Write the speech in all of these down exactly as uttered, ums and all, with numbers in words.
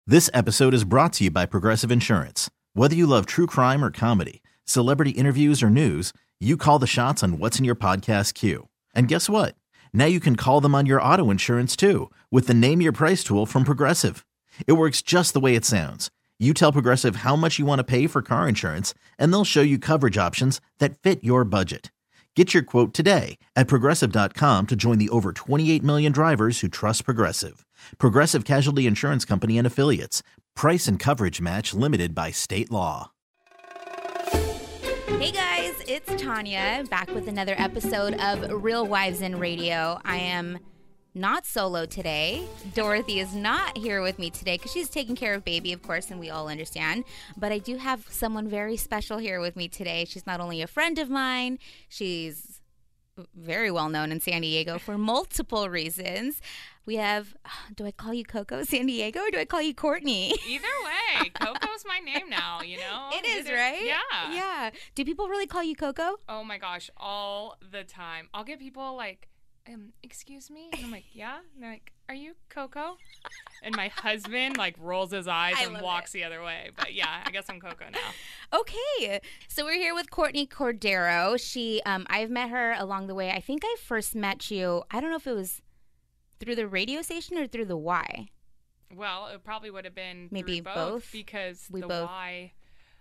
This episode is brought to you by Progressive Insurance. Whether you love true crime or comedy, celebrity interviews or news, you call the shots on what's in your podcast queue. And guess what? Now you can call them on your auto insurance too with the Name Your Price tool from Progressive. It works just the way it sounds. You tell Progressive how much you want to pay for car insurance, and they'll show you coverage options that fit your budget. Get your quote today at Progressive dot com to join the over twenty-eight million drivers who trust Progressive. Progressive Casualty Insurance Company and Affiliates. Price and coverage match limited by state law. Hey guys, it's Tanya back with another episode of Real Wives in Radio. I am not solo today. Dorothy is not here with me today because she's taking care of baby, of course, and we all understand. But I do have someone very special here with me today. She's not only a friend of mine, she's very well known in San Diego for multiple reasons. We have, do I call you Coco San Diego or do I call you Courtney? Either way, Coco's my name now, you know? It is, Either, right? Yeah. Yeah. Do people really call you Coco? Oh my gosh, all the time. I'll get people like, um, excuse me? And I'm like, yeah? And they're like, are you Coco? And my husband like rolls his eyes I and walks it. the other way. But yeah, I guess I'm Coco now. Okay. So we're here with Courtney Cordero. She, um, I've met her along the way. I think I first met you, I don't know if it was through the radio station or through the Y? Well, it probably would have been maybe both, both because we the both. Y,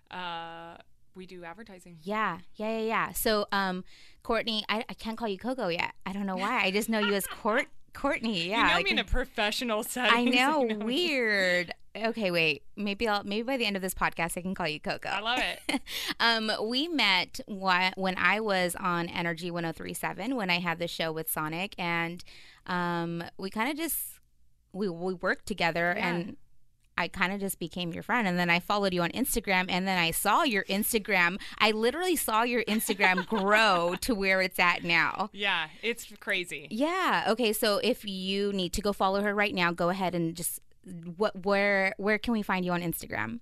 uh, we do advertising. Yeah, yeah, yeah, yeah. So, um, Courtney, I, I can't call you Coco yet. I don't know why. I just know you as Court Courtney. Yeah, you know I me in can, a professional setting. I know, you know weird. Okay, wait. Maybe I'll maybe by the end of this podcast I can call you Coco. I love it. um, we met wh- when I was on Energy one oh three point seven when I had the show with Sonic, and um, we kind of just we we worked together, Yeah. and I kind of just became your friend. And then I followed you on Instagram, and then I saw your Instagram. I literally saw your Instagram grow to where it's at now. Yeah, it's crazy. Yeah. Okay. So if you need to go follow her right now, go ahead and just what where where can we find you on Instagram?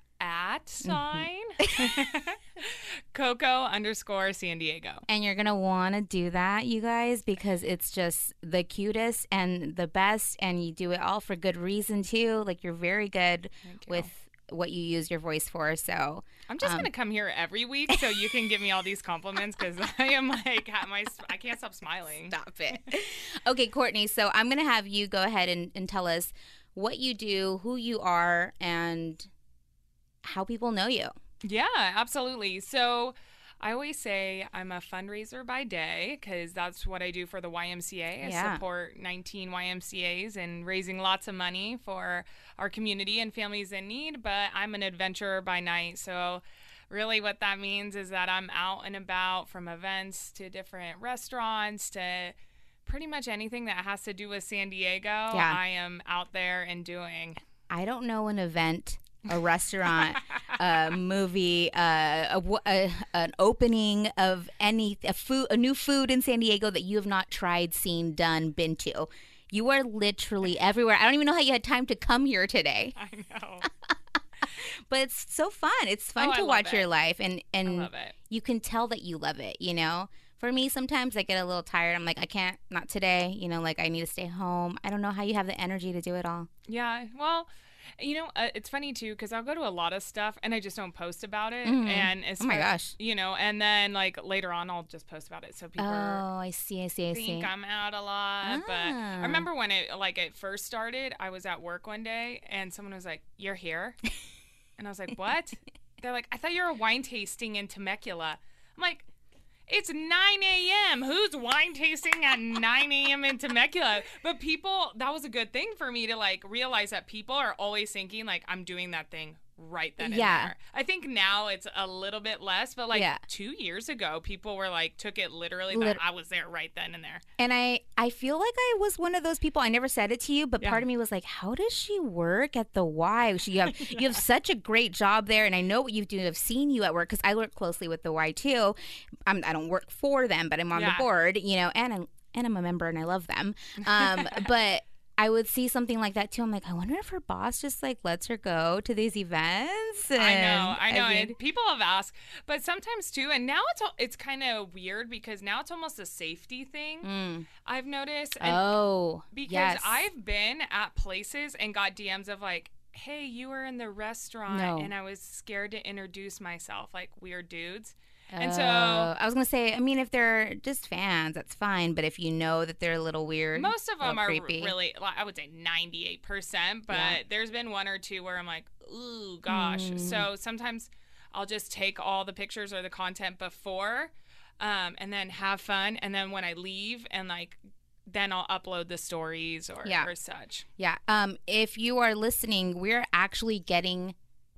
At sign mm-hmm. Coco underscore San Diego. And you're gonna want to do that, you guys, because it's just the cutest and the best, and you do it all for good reason too. Like, you're very good with what you use your voice for. So I'm just um, gonna come here every week so you can give me all these compliments, because I am like my I can't stop smiling. Stop it. Okay, Courtney. So I'm gonna have you go ahead and, and tell us what you do, who you are, and how people know you. Yeah, absolutely. So I always say I'm a fundraiser by day, because that's what I do for the Y M C A. I Yeah. support nineteen Y M C As and raising lots of money for our community and families in need. But I'm an adventurer by night. So really what that means is that I'm out and about, from events to different restaurants to pretty much anything that has to do with San Diego. Yeah. I am out there and doing. I don't know an event, a restaurant, a movie, uh, a, a, an opening of any a food, a new food in San Diego that you have not tried, seen, done, been to. You are literally everywhere. I don't even know how you had time to come here today. I know. But it's so fun. It's fun Oh, I to love watch it. your life, and and I love it. you can tell that you love it. You know. For me, sometimes I get a little tired. I'm like, I can't, not today. You know, like I need to stay home. I don't know how you have the energy to do it all. Yeah, well, you know, uh, it's funny too, because I'll go to a lot of stuff and I just don't post about it. Mhm. And as Oh my far- gosh. you know, and then like later on, I'll just post about it so people Oh, I see, I see, I see. think I'm out a lot. But Ah. I remember when it like it first started, I was at work one day and someone was like, "You're here," and I was like, "What?" They're like, "I thought you were wine tasting in Temecula." I'm like, it's nine a.m. Who's wine tasting at nine a.m. in Temecula? But people, that was a good thing for me to like realize that people are always thinking like I'm doing that thing right then and Yeah. there. I think now it's a little bit less, but like Yeah. two years ago, people were like, took it literally Lit- that I was there right then and there. And I, I feel like I was one of those people. I never said it to you, but Yeah. part of me was like, how does she work at the Y? She, you have you have such a great job there, and I know what you do. I've seen you at work because I work closely with the Y too. I'm, I don't work for them, but I'm on Yeah. the board, you know, and I'm and I'm a member, and I love them. Um, but I would see something like that too. I'm like, I wonder if her boss just like lets her go to these events. I know, And I know. mean, and people have asked, but sometimes too, and now it's al- it's kind of weird because now it's almost a safety thing. mm, I've noticed. And oh, because yes. I've been at places and got D Ms of like, hey, you were in the restaurant No. and I was scared to introduce myself, like weird dudes. And so Uh, I was gonna say, I mean, if they're just fans, that's fine. But if you know that they're a little weird, most of a little them are creepy. really, like, I would say ninety-eight percent, but Yeah. there's been one or two where I'm like, ooh, gosh. Mm. So sometimes I'll just take all the pictures or the content before um, and then have fun. And then when I leave and like, then I'll upload the stories or, Yeah. or such. Yeah. Um, if you are listening, we're actually getting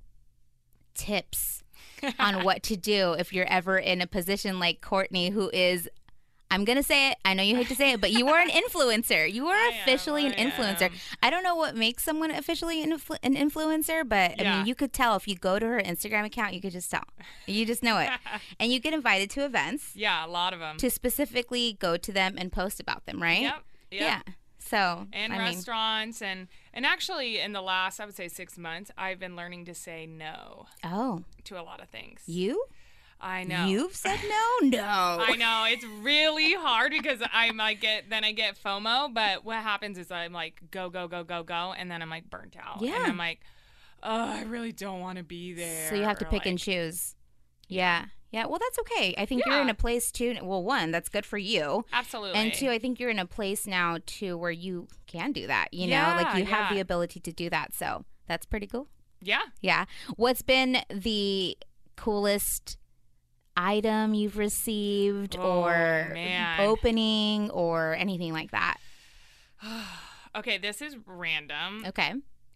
tips on what to do if you're ever in a position like Courtney, who is, I'm going to say it, I know you hate to say it, but you are an influencer. You are I officially am, an I influencer. am. I don't know what makes someone officially an, influ- an influencer, but I Yeah. mean, you could tell if you go to her Instagram account, you could just tell. You just know it. And you get invited to events Yeah, a lot of them. to specifically go to them and post about them, right? Yep. Yep. Yeah. So, And I mean, restaurants and and actually in the last I would say six months I've been learning to say no oh, to a lot of things. you? I know. You've said no? No. I know it's really hard because I'm like get then I get FOMO, but what happens is I'm like go go go go go and then I'm like burnt out. Yeah. And I'm like, oh, I really don't want to be there. So you have to or, pick and like- choose. Yeah. Yeah. Well, that's okay. I think you're in Yeah. a place too. Well, one, that's good for you. Absolutely. And two, I think you're in a place now too where you can do that. You know, Yeah, like you have yeah. the ability to do that. So that's pretty cool. yeah. Yeah. What's been the coolest item you've received Oh, or man. opening or anything like that? Okay, this is random. Okay.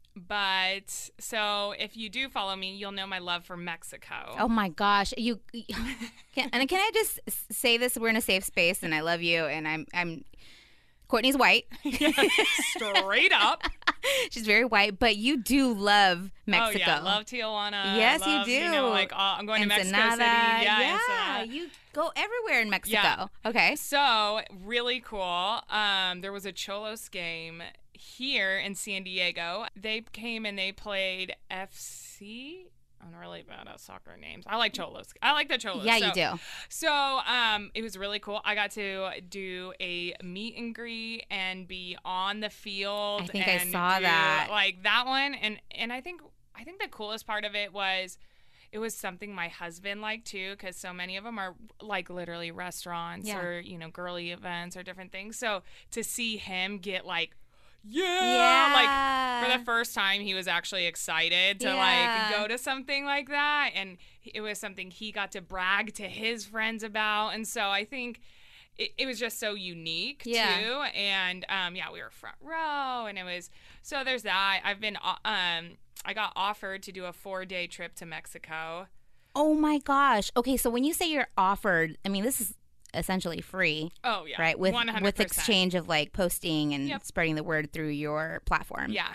But so if you do follow me, you'll know my love for Mexico. Oh my gosh, you can, and can I just s- say this? We're in a safe space, and I love you, and I'm I'm Courtney's white. Straight up. She's very white, but you do love Mexico. Oh yeah, love Tijuana. Yes, you love, do. You know, like uh, I'm going to Mexico City. Ensenada. Yeah, yeah, Ensenada. you go everywhere in Mexico. Yeah. Okay. So really cool. Um, there was a Cholos game here in San Diego. They came and they played F C. I'm not really bad at soccer names. I like Cholos. I like the Cholos. Yeah, so, you do. So um, it was really cool. I got to do a meet and greet and be on the field. I think I and saw do, that. Like that one, and and I think I think the coolest part of it was. It was something my husband liked too, because so many of them are like literally restaurants Yeah. or, you know, girly events or different things. So to see him get like, yeah, Yeah. like for the first time, he was actually excited to Yeah. like go to something like that. And it was something he got to brag to his friends about. And so I think it, it was just so unique Yeah. too. And um, yeah, we were front row and it was, so there's that. I've been, uh, um, I got offered to do a four day trip to Mexico. Oh my gosh. Okay, so when you say you're offered, I mean this is essentially free, Oh yeah. right? With one hundred with percent. exchange of like posting and Yep. spreading the word through your platform. Yeah.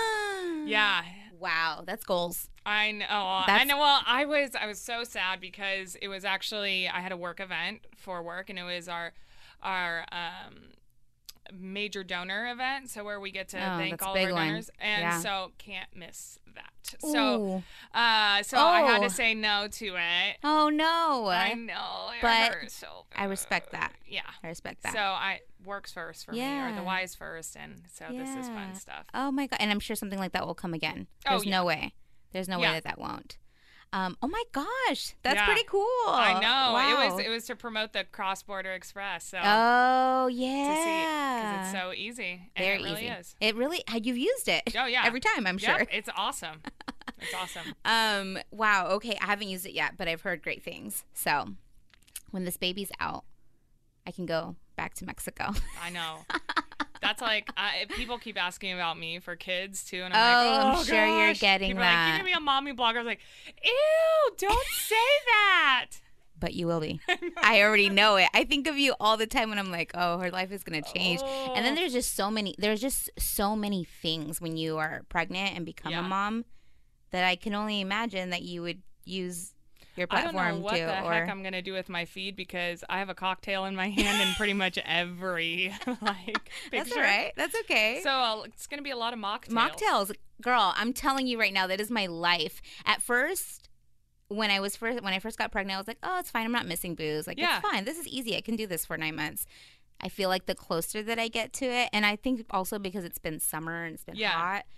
Yeah. Wow, that's goals. I know. I That's- know. Well, I was I was so sad because it was actually I had a work event for work, and it was our our um, major donor event. So where we get to Oh, thank that's a all big of our one. donors, and Yeah. so can't miss that. So Ooh. uh, so I had Oh. to say no to it. Oh no. I know, it but hurt so I respect bad. that. Yeah. I respect that. So I works first for me, or Yeah. the wise first, and so this is fun Yeah. stuff. Oh my god! And I'm sure something like that will come again. Oh, There's yeah. no way. There's no way Yeah. that that won't. Um, oh my gosh, that's Yeah. pretty cool. I know. Wow. It was it was to promote the Cross Border Express. So Oh to see yeah. because it's so easy. And Very it really easy. is. It really. You've used it. Oh, yeah. Every time, I'm sure. Yep, it's awesome. It's awesome. Um. Wow. Okay. I haven't used it yet, but I've heard great things. So, when this baby's out, I can go back to Mexico. I know. That's like uh, people keep asking about me for kids too, and Oh, I'm like, I'm oh sure you're gosh." getting people Are like, that. you can be a mommy blogger. I was like, ew, don't say that. But you will be. I already know it. I think of you all the time when I'm like, oh, her life is going to change. And then Oh. there's just so many, there's just so many things when you are pregnant and become Yeah. a mom that I can only imagine that you would use your I don't platform know what to. the or heck I'm gonna do with my feed because I have a cocktail in my hand in pretty much every like picture. That's all right. That's okay. So uh, it's gonna be a lot of mocktails. Mocktails, girl, I'm telling you right now, that is my life. At first, when I was first when I first got pregnant, I was like, oh, it's fine. I'm not missing booze. Like, Yeah. it's fine. This is easy. I can do this for nine months. I feel like the closer that I get to it, and I think also because it's been summer and it's been Yeah. hot,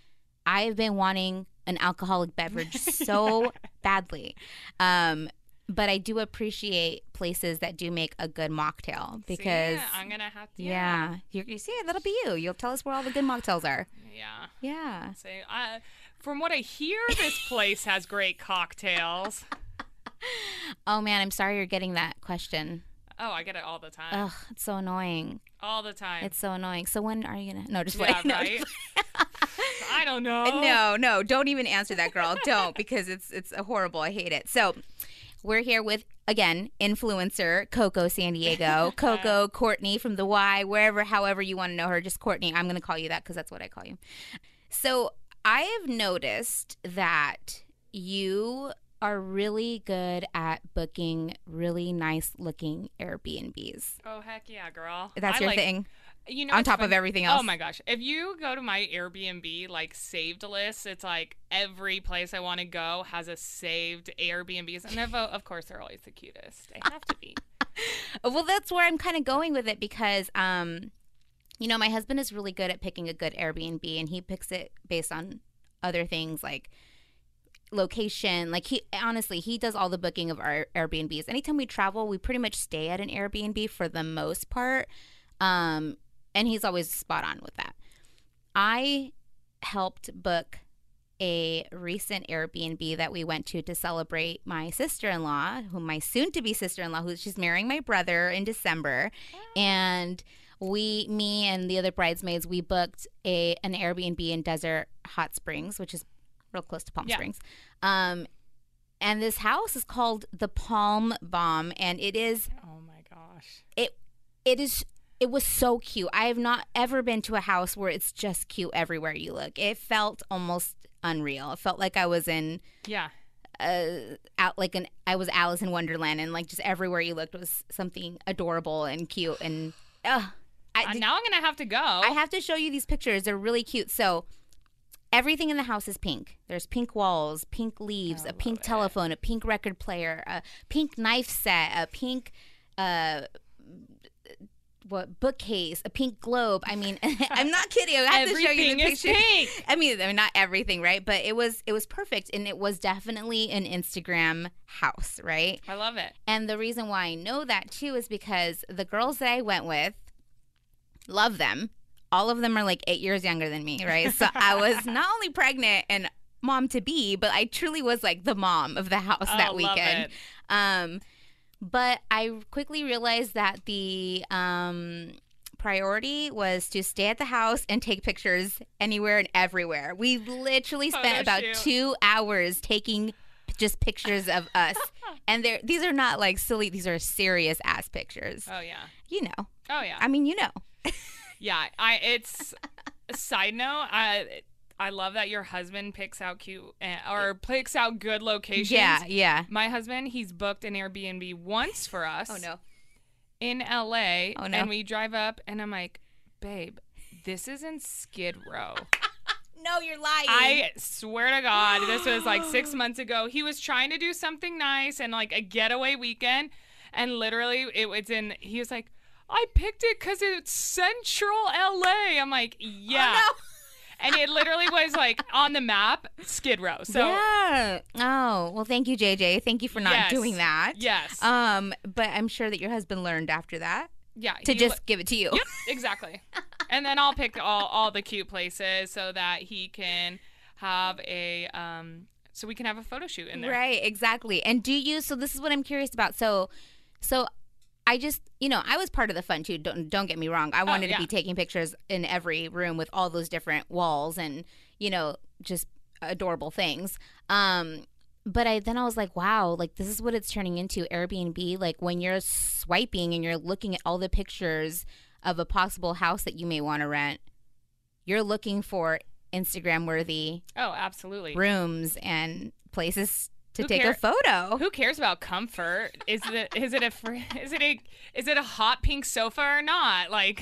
I have been wanting an alcoholic beverage so badly. Um, but I do appreciate places that do make a good mocktail because See, I'm gonna have to. yeah, Yeah. you, you see, that'll be you. You'll tell us where all the good mocktails are. Yeah. Yeah. Say, uh, from what I hear, this place has great cocktails. Oh man, I'm sorry you're getting that question. Oh, I get it all the time. Ugh, it's so annoying. All the time. It's so annoying. So when are you gonna? No, just yeah, wait. No, right. I don't know. No, no, don't even answer that, girl. Don't, because it's it's horrible. I hate it. So we're here with, again, influencer Coco San Diego. Coco, Courtney from the Y, wherever, however you want to know her. Just Courtney. I'm going to call you that because that's what I call you. So I have noticed that you are really good at booking really nice looking Airbnbs. Oh, heck yeah, girl. That's I your like, thing? You know, On what's top fun? of everything else? Oh my gosh. If you go to my Airbnb like saved list, it's like every place I want to go has a saved Airbnbs. And of, of course, they're always the cutest. They have to be. Well, that's where I'm kind of going with it because, um, you know, my husband is really good at picking a good Airbnb, and he picks it based on other things like location. Like, he honestly, he does all the booking of our Airbnbs. Anytime we travel, we pretty much stay at an Airbnb for the most part. Um, and he's always spot on with that. I helped book a recent Airbnb that we went to to celebrate my sister-in-law, who my soon-to-be sister-in-law, who she's marrying my brother in December. And we, me and the other bridesmaids, we booked a an Airbnb in Desert Hot Springs, which is real close to Palm Yeah. Springs. Um, and this house is called the Palm Bomb, and it is Oh my gosh. it it is it was so cute. I have not ever been to a house where it's just cute everywhere you look. It felt almost unreal. It felt like I was in Yeah. uh out like an I was Alice in Wonderland, and like just everywhere you looked was something adorable and cute. And uh, I Uh, did- now I'm going to have to go. I have to show you these pictures. They're really cute. So everything in the house is pink. There's pink walls, pink leaves, I a pink love it. telephone, a pink record player, a pink knife set, a pink uh what bookcase, a pink globe. I mean, I'm not kidding. I have to show you Everything the is picture. pink. I mean, I mean, not everything, right? But it was it was perfect, and it was definitely an Instagram house, right? I love it. And the reason why I know that too is because the girls that I went with, love them. All of them are like eight years younger than me, right? So I was not only pregnant and mom to be, but I truly was like the mom of the house Oh, that love weekend. it. Um, but I quickly realized that the um, priority was to stay at the house and take pictures anywhere and everywhere. We literally spent Photo about shoot. two hours taking just pictures of us. And they're, these are not like silly, these are serious ass pictures. Oh, yeah. You know. Oh, yeah. I mean, you know. Yeah, I. It's a side note. I I love that your husband picks out cute uh, or picks out good locations. Yeah, yeah. My husband, he's booked an Airbnb once for us. Oh, no. In L A. Oh, no. And we drive up, and I'm like, babe, this is in Skid Row. No, you're lying. I swear to God, this was like six months ago. He was trying to do something nice and like a getaway weekend, and literally it was in. He was like, I picked it because it's Central L A. I'm like, yeah. Oh, no. And it literally was like on the map, Skid Row. So yeah. Oh, well, thank you, J J. Thank you for not Yes. doing that. yes, Um, but I'm sure that your husband learned after that yeah, to he just li- give it to you. yep, exactly. And then I'll pick all all the cute places so that he can have a um, so we can have a photo shoot in there. Right, exactly. And do you, so this is what I'm curious about. So, so I just, you know, I was part of the fun too. Don't, don't get me wrong. I wanted yeah. to be taking pictures in every room with all those different walls and, you know, just adorable things. Um, but I, then I was like, wow, like this is what it's turning into, Airbnb. Like when you're swiping and you're looking at all the pictures of a possible house that you may want to rent, you're looking for Instagram worthy Oh, absolutely. rooms and places to Who take care- a photo. Who cares about comfort? Is it is it a fr- is it a is it a hot pink sofa or not? Like,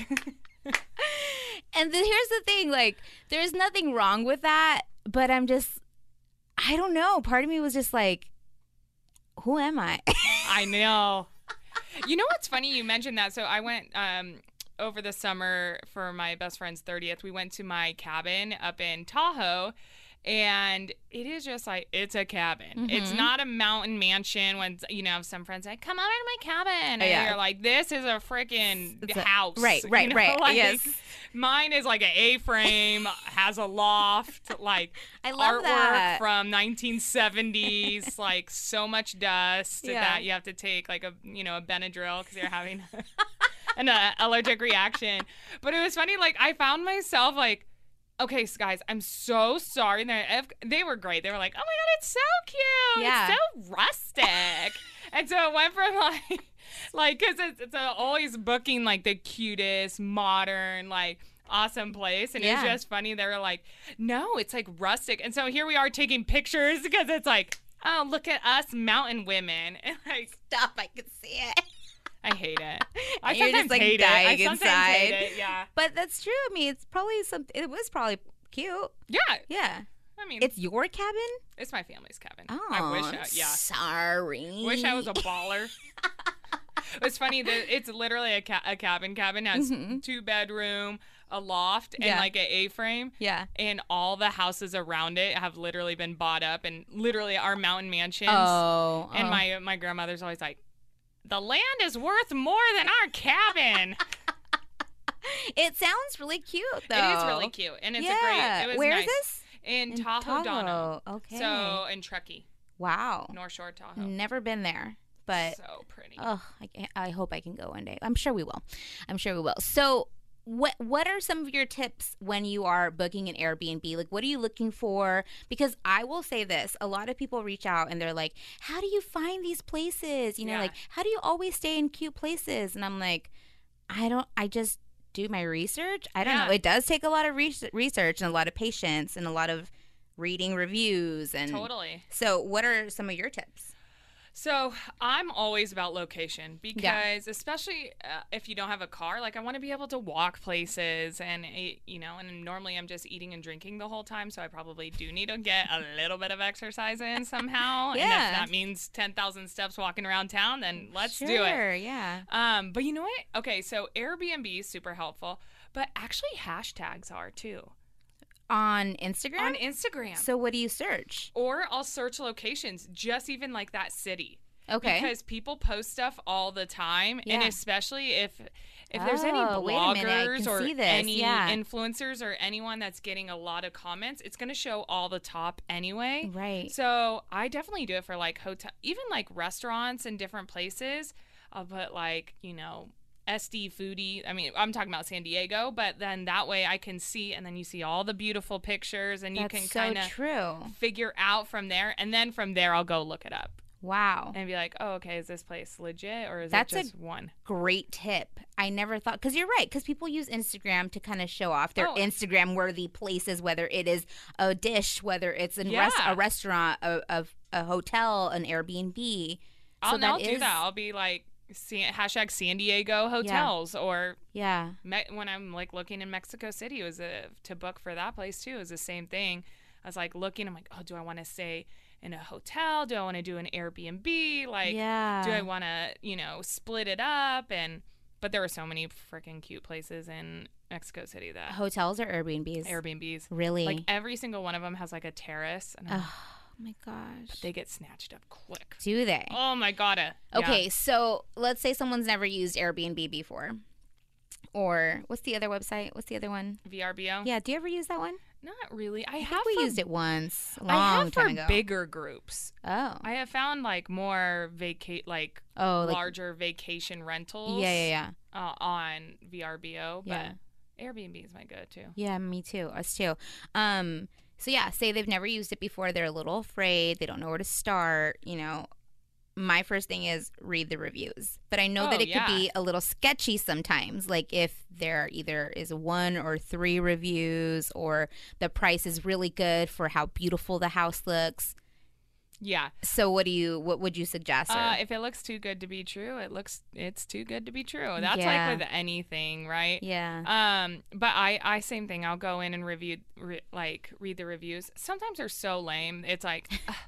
And then here's the thing, like, there's nothing wrong with that, but I'm just, I don't know. Part of me was just like, who am I? I know. You know what's funny? You mentioned that. So I went um over the summer for my best friend's thirtieth. We went to my cabin up in Tahoe. And it is just like, it's a cabin. Mm-hmm. It's not a mountain mansion when, you know, some friends say, come over to my cabin. And oh, yeah. you're like, this is a freaking house. A, right, right, you know? right. Like, yes. Mine is like an A-frame, has a loft, like I love artwork that. from nineteen seventies, like so much dust yeah. that you have to take like a, you know, a Benadryl because you're having an uh, allergic reaction. But it was funny, like I found myself like, okay, so guys, I'm so sorry. They they were great. They were like, oh my God, it's so cute. Yeah. It's so rustic. And so it went from like, like, because it's, it's a, always booking like the cutest, modern, like, awesome place. And yeah. it was just funny. They were like, no, it's like rustic. And so here we are taking pictures because it's like, oh, look at us mountain women. And like, stop, I can see it. I hate it. I You're sometimes just, like, hate dying it. I sometimes inside. hate it. Yeah. But that's true. I mean, it's probably something. It was probably cute. Yeah. Yeah. I mean, it's your cabin? It's my family's cabin. Oh, I wish I, yeah. Sorry. Wish I was a baller. It's funny that it's literally a, ca- a cabin. Cabin has mm-hmm. two bedroom, a loft, and yeah. like an A-frame. Yeah. And all the houses around it have literally been bought up, and literally our mountain mansions. Oh. And oh. my my grandmother's always like, the land is worth more than our cabin. It sounds really cute, though. It is really cute, and it's yeah. a great. It was Where nice. is this? In, in Tahoe, Tahoe. Dono. Okay. So in Truckee. Wow. North Shore, Tahoe. Never been there, but so pretty. Oh, I, I hope I can go one day. I'm sure we will. I'm sure we will. So, what what are some of your tips when you are booking an Airbnb? Like, what are you looking for? Because I will say this: a lot of people reach out and they're like, "How do you find these places? You know, yeah. like how do you always stay in cute places?" And I'm like, I don't. I just do my research. I don't yeah. know. It does take a lot of re- research and a lot of patience and a lot of reading reviews and totally. So what are some of your tips? So I'm always about location because yeah. especially uh, if you don't have a car, like I want to be able to walk places and, you know, and normally I'm just eating and drinking the whole time. So I probably do need to get a little bit of exercise in somehow. Yeah. And if that means ten thousand steps walking around town, then let's sure, do it. Sure, yeah. Um, but you know what? Okay, so Airbnb is super helpful, but actually hashtags are too. On Instagram? On Instagram. So what do you search? Or I'll search locations, just even like that city. Okay. Because people post stuff all the time, yeah. and especially if if oh, there's any bloggers or any yeah. influencers or anyone that's getting a lot of comments, it's going to show all the top anyway. Right. So I definitely do it for like hotel, even like restaurants and different places. I'll put like, you know, S D foodie. I mean, I'm talking about San Diego, but then that way I can see, and then you see all the beautiful pictures, and That's you can so kind of true. figure out from there, and then from there I'll go look it up. Wow. And be like, oh, okay, is this place legit, or is That's it just a one? Great tip. I never thought, because you're right, because people use Instagram to kind of show off their Oh. Instagram-worthy places, whether it is a dish, whether it's in Yeah. res- a restaurant, a, a, a hotel, an Airbnb. I'll, so that I'll do is- that. I'll be like, San, hashtag San Diego hotels, or Yeah. me, when I'm like looking in Mexico City, it was a, to book for that place too. It was the same thing. I was like looking, I'm like, oh, do I want to stay in a hotel? Do I want to do an Airbnb? Like, Yeah. do I want to, you know, split it up? And but there were so many freaking cute places in Mexico City that Hotels or Airbnbs? Airbnbs. Really? Like every single one of them has like a terrace, and I'm, Oh my gosh. they get snatched up quick. Do they? Oh my god. uh, Okay, yeah. so let's say someone's never used Airbnb before. Or what's the other website? What's the other one? V R B O. Yeah, do you ever use that one? Not really. I, I have think we for, used it once a long I have time for ago. bigger groups. Oh. I have found like more vacate like Oh, like, larger vacation rentals. yeah, yeah, yeah. Uh, on V R B O, but Yeah. Airbnb is my go-to. Yeah, me too. Us too. Um, so yeah, say they've never used it before, they're a little afraid, they don't know where to start, you know. My first thing is read the reviews. But I know Oh, that it yeah. could be a little sketchy sometimes. Like if there either is one or three reviews or the price is really good for how beautiful the house looks. Yeah. So what do you what would you suggest? Uh, or- if it looks too good to be true, it looks it's too good to be true. That's Yeah. like with anything, right? yeah. Um, but I, I same thing. I'll go in and review, re, like read the reviews. Sometimes they're so lame. It's like,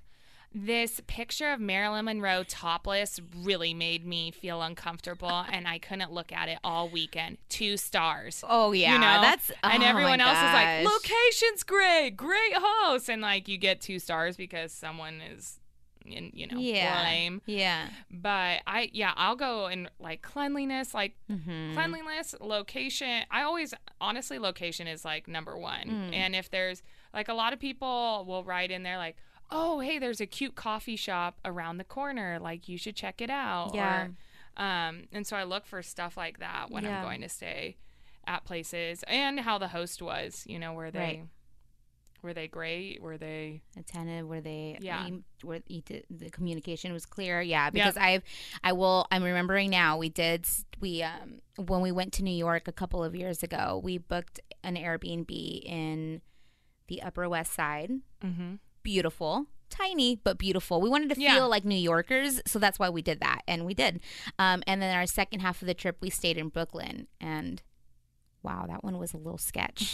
this picture of Marilyn Monroe topless really made me feel uncomfortable, and I couldn't look at it all weekend. Two stars. Oh yeah, you know? that's oh and everyone my else is gosh. like, location's great, great host, and like you get two stars because someone is, in, you know, yeah. lame. Yeah. But I, yeah, I'll go in like cleanliness, like Mm-hmm. cleanliness, location. I always, honestly, location is like number one. Mm. And if there's like a lot of people will write in there like, oh, hey, there's a cute coffee shop around the corner. Like, you should check it out. Yeah. Or, um, and so I look for stuff like that when Yeah. I'm going to stay at places, and how the host was, you know, were they, Right. were they great? Were they attentive? Were they? Yeah. em- Were you did- the communication was clear? Yeah, because I've, I will. I'm remembering now. We did. s- We um when we went to New York a couple of years ago, we booked an Airbnb in the Upper West Side. mm-hmm. Beautiful, tiny but beautiful. We wanted to feel Yeah. like New Yorkers, so that's why we did that, and we did. Um, and then our second half of the trip, we stayed in Brooklyn, and wow, that one was a little sketch.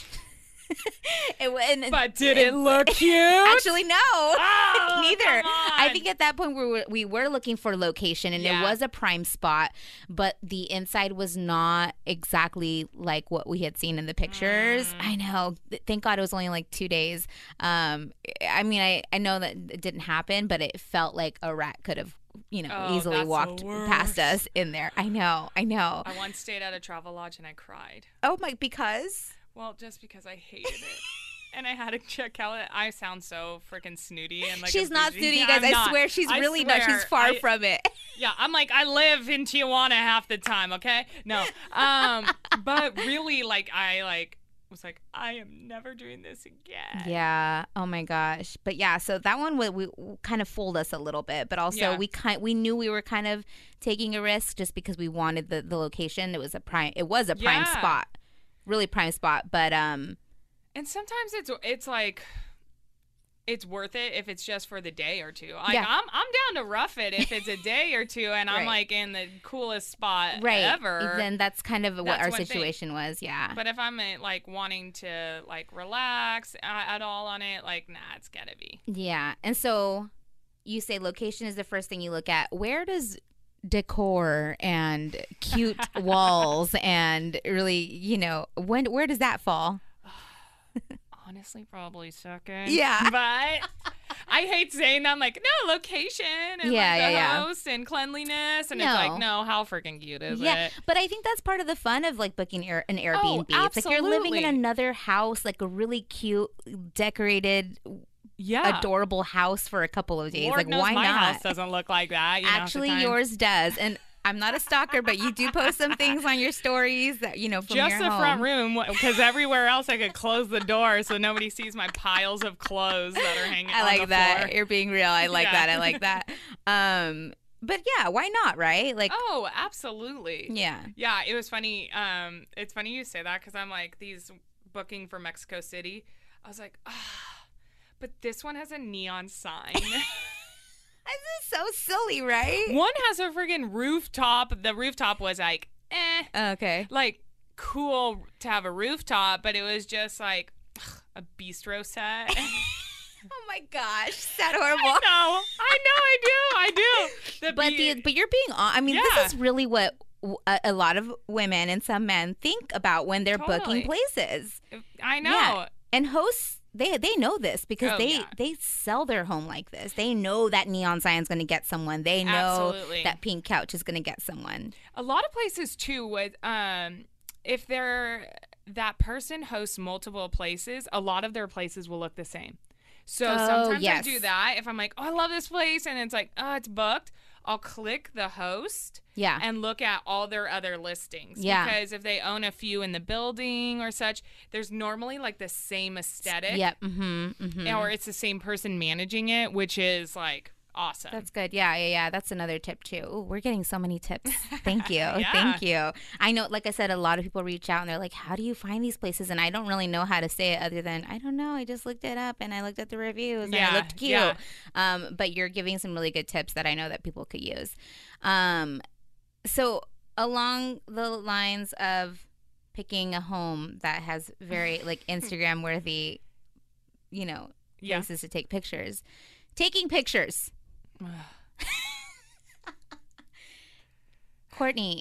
it, wa- and, But did it look cute? Actually, no. Oh, Neither. come I on. think at that point we were we were looking for location, and Yeah. it was a prime spot, but the inside was not exactly like what we had seen in the pictures. Mm. I know. Th- Thank God it was only like two days. Um, I mean, I I know that it didn't happen, but it felt like a rat could have, you know, Oh, easily that's the walked past worst. us in there. I know. I know. I once stayed at a travel lodge and I cried. Oh my, because. Well, just because I hated it. And I had to check out it. I sound so freaking snooty and like She's a not bougie- snooty, you Yeah, guys. I'm I not. swear she's I really not. swear. She's far I- from it. Yeah, I'm like, I live in Tijuana half the time, okay? No. Um, but really, like, I like was like, I am never doing this again. Yeah. Oh my gosh. But yeah, so that one we, we kind of fooled us a little bit, but also Yeah. we kind we knew we were kind of taking a risk just because we wanted the, the location. It was a prime. It was a prime Yeah. spot, really prime spot. But um, And sometimes it's it's like it's worth it if it's just for the day or two. Like Yeah. I'm I'm down to rough it if it's a day or two and I'm Right. like in the coolest spot right. ever. Then that's kind of what That's our one thing. situation was. Yeah. But if I'm uh, like wanting to like relax uh, at all on it, like nah, it's gotta be. Yeah. And so you say location is the first thing you look at. Where does decor and cute walls and really, you know, when where does that fall? Honestly, probably second. Yeah. But I hate saying that. I'm like, no, location and Yeah, like yeah, the yeah. host and cleanliness. And No. it's like, no, how freaking cute is Yeah, it? but I think that's part of the fun of like booking Air, an Airbnb. It's like you're living in absolutely. another house, like a really cute, decorated, Yeah. adorable house for a couple of days. Lord like, knows why my not? house doesn't look like that. You know, half the Actually, time. yours does. And I'm not a stalker, but you do post some things on your stories that you know from Just your the home. front room, because everywhere else I could close the door so nobody sees my piles of clothes that are hanging I on like the that. floor. You're being real. I like Yeah. that. I like that. Um, but yeah, why not? Right? Like, Oh, absolutely. yeah. Yeah, it was funny. Um, it's funny you say that because I'm like, these booking for Mexico City, I was like, ah, but this one has a neon sign. This is so silly, right? One has a friggin' rooftop. The rooftop was like, eh, Okay. like cool to have a rooftop, but it was just like ugh, a bistro set. Oh my gosh, is that horrible? I know, I know, I do, I do. The But be- the but you're being on. I mean, Yeah. this is really what w- a, a lot of women and some men think about when they're Totally. booking places. I know. Yeah. And hosts, they they know this because Oh, they yeah. they sell their home like this. They know that neon sign's going to get someone. They know Absolutely. that pink couch is going to get someone. A lot of places too would um if they're that person hosts multiple places, a lot of their places will look the same. So Oh, sometimes yes. I do that. If I'm like, oh, I love this place, and it's like, oh, it's booked, I'll click the host Yeah. and look at all their other listings. Yeah. Because if they own a few in the building or such, there's normally like the same aesthetic. Yep. Mm-hmm. Mm-hmm. Or it's the same person managing it, which is like awesome. That's good. Yeah, yeah, yeah. That's another tip too. Ooh, we're getting so many tips. Thank you. Yeah. Thank you. I know, like I said, a lot of people reach out and they're like, how do you find these places? And I don't really know how to say it other than, I don't know. I just looked it up and I looked at the reviews and Yeah, it looked cute. yeah. Um, but you're giving some really good tips that I know that people could use. Um, so along the lines of picking a home that has very like Instagram worthy, you know, Yeah. places to take pictures. Taking pictures. Courtney,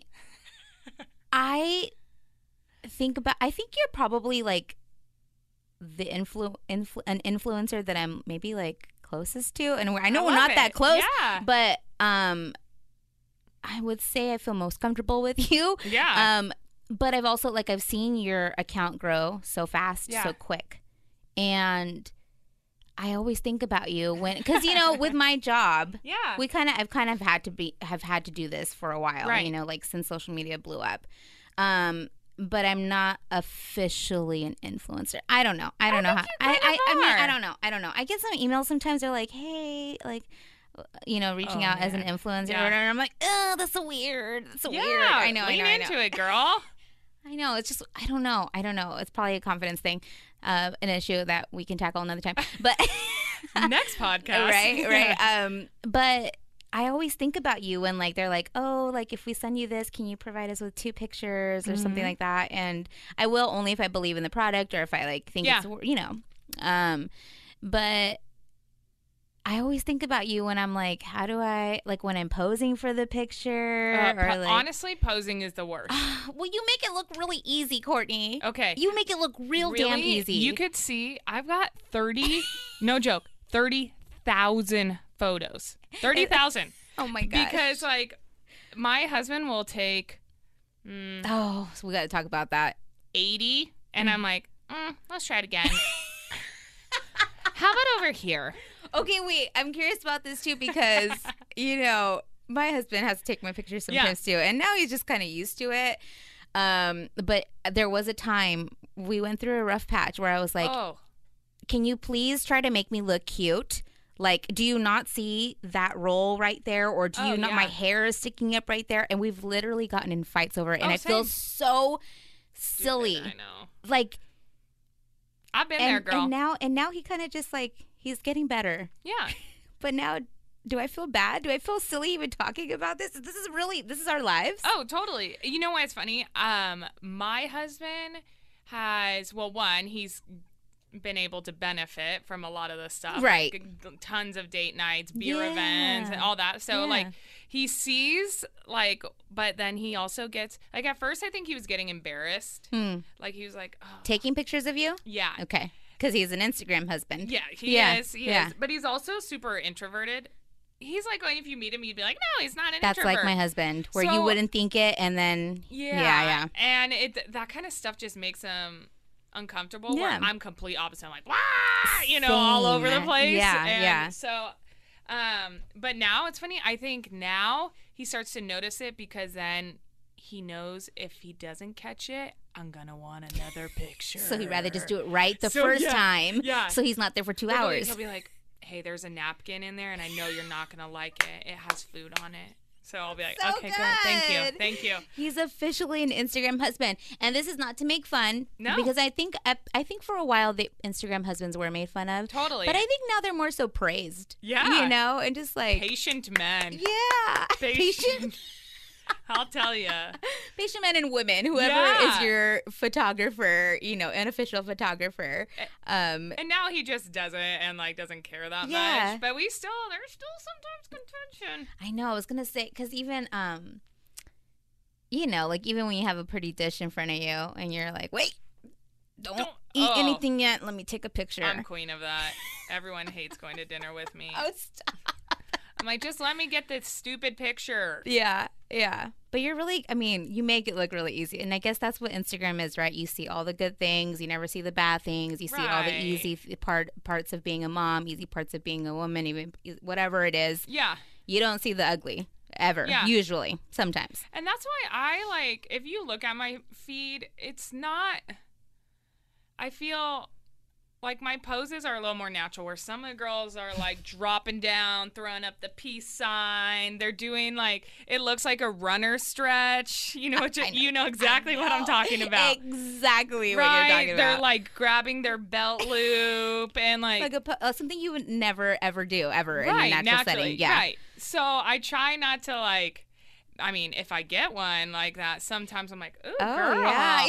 I think about, I think you're probably like the influ, influ an influencer that I'm maybe like closest to. And I know I we're love not it. that close, Yeah. but um, I would say I feel most comfortable with you. Yeah. Um, but I've also, like, I've seen your account grow so fast, Yeah. so quick. And I always think about you when, because, you know, with my job, yeah. we kind of, I've kind of had to be, have had to do this for a while, Right. you know, like since social media blew up. Um, but I'm not officially an influencer. I don't know. I don't know how. think I, you kind I, of I mean, I are. don't know. I don't know. I get some emails sometimes. They're like, hey, like, you know, reaching Oh, out as an man. influencer Yeah. or whatever. And I'm like, oh, that's so weird. That's so yeah. weird. I know. Lean I know. I into know. it, girl. I know. It's just, I don't know. I don't know. It's probably a confidence thing, uh, an issue that we can tackle another time. But Next podcast. right, right. Um, but I always think about you when, like, they're like, oh, like, if we send you this, can you provide us with two pictures or something Mhm. like that? And I will only if I believe in the product or if I like think Yeah. it's, you know. Um, but I always think about you when I'm like, how do I, like, when I'm posing for the picture Uh, or po- like, honestly, posing is the worst. well, you make it look really easy, Courtney. Okay. You make it look real damn Really? easy. You could see I've got thirty, no joke, thirty thousand photos. thirty thousand. Oh my gosh. Because, like, my husband will take mm, oh, so we got to talk about that. eighty, and I'm like, mm, let's try it again. How about over here? Okay, wait. I'm curious about this too because, you know, my husband has to take my pictures sometimes too, and now he's just kind of used to it. Um, but there was a time we went through a rough patch where I was like, oh, can you please try to make me look cute? Like, do you not see that roll right there? Or do you Oh, not? yeah. My hair is sticking up right there. And we've literally gotten in fights over it. And Oh, I feel same. so silly. stupid, I know. Like, I've been there, and, girl. and now, and now he kind of just like, he's getting better. yeah. But now, do I feel bad? Do I feel silly even talking about this? This is really, this is our lives. Oh, totally. You know why it's funny? Um, my husband has, well, one, he's been able to benefit from a lot of the stuff. Right. Like, tons of date nights, beer Yeah. events, and all that. So, Yeah. like, he sees, like, but then he also gets, like, at first I think he was getting embarrassed. Hmm. Like, he was like, oh. Taking pictures of you? Yeah. Okay. Because he's an Instagram husband. Yeah, he Yeah, is. He yeah. is. But he's also super introverted. He's like, when if you meet him, you'd be like, no, he's not an That's introvert. like my husband, where you So- wouldn't think it, and then Yeah. yeah, yeah. And it that kind of stuff just makes him uncomfortable. Yeah. Where I'm complete opposite. I'm like, wah, you know, all over the Same. place. Yeah, and yeah. So, um, but now it's funny. I think now he starts to notice it because then he knows if he doesn't catch it, I'm gonna want another picture. So he'd rather just do it right the So, first yeah, time. yeah. So he's not there for two Literally, hours. He'll be like, hey, there's a napkin in there, and I know you're not gonna like it. It has food on it. So I'll be like, So okay, good. Thank you. good. Thank you. He's officially an Instagram husband, and this is not to make fun. No. Because I think I think for a while the Instagram husbands were made fun of. Totally. But I think now they're more so praised. Yeah. You know, and just like Patient men. yeah, patient, I'll tell you. patient men and women, whoever Yeah. is your photographer, you know, unofficial photographer. Eh, Um, And now he just does it and like doesn't care that Yeah. much. But we still, there's still sometimes contention. I know. I was gonna say because even um, you know, like even when you have a pretty dish in front of you and you're like, wait, don't, Don't- eat oh. anything yet. Let me take a picture. I'm queen of that. Everyone hates going to dinner with me. Oh, stop. I'm like, just let me get this stupid picture. Yeah, yeah. But you're really, I mean, you make it look really easy. And I guess that's what Instagram is, right? You see all the good things. You never see the bad things. You see all the Right. easy th- part parts of being a mom, easy parts of being a woman, even whatever it is. Yeah. You don't see the ugly ever, Yeah. usually, sometimes. And that's why I like, if you look at my feed, it's not, I feel like my poses are a little more natural, where some of the girls are like dropping down, throwing up the peace sign. They're doing like, it looks like a runner stretch. You know what you, I know. you know exactly what I'm talking about. Exactly what Right? you're talking They're about. like grabbing their belt loop and like, like a, po- uh, something you would never, ever do, ever in a right, natural naturally, setting. Yeah. right. So I try not to like, I mean, if I get one like that, sometimes I'm like, ooh, Oh, girl. yeah.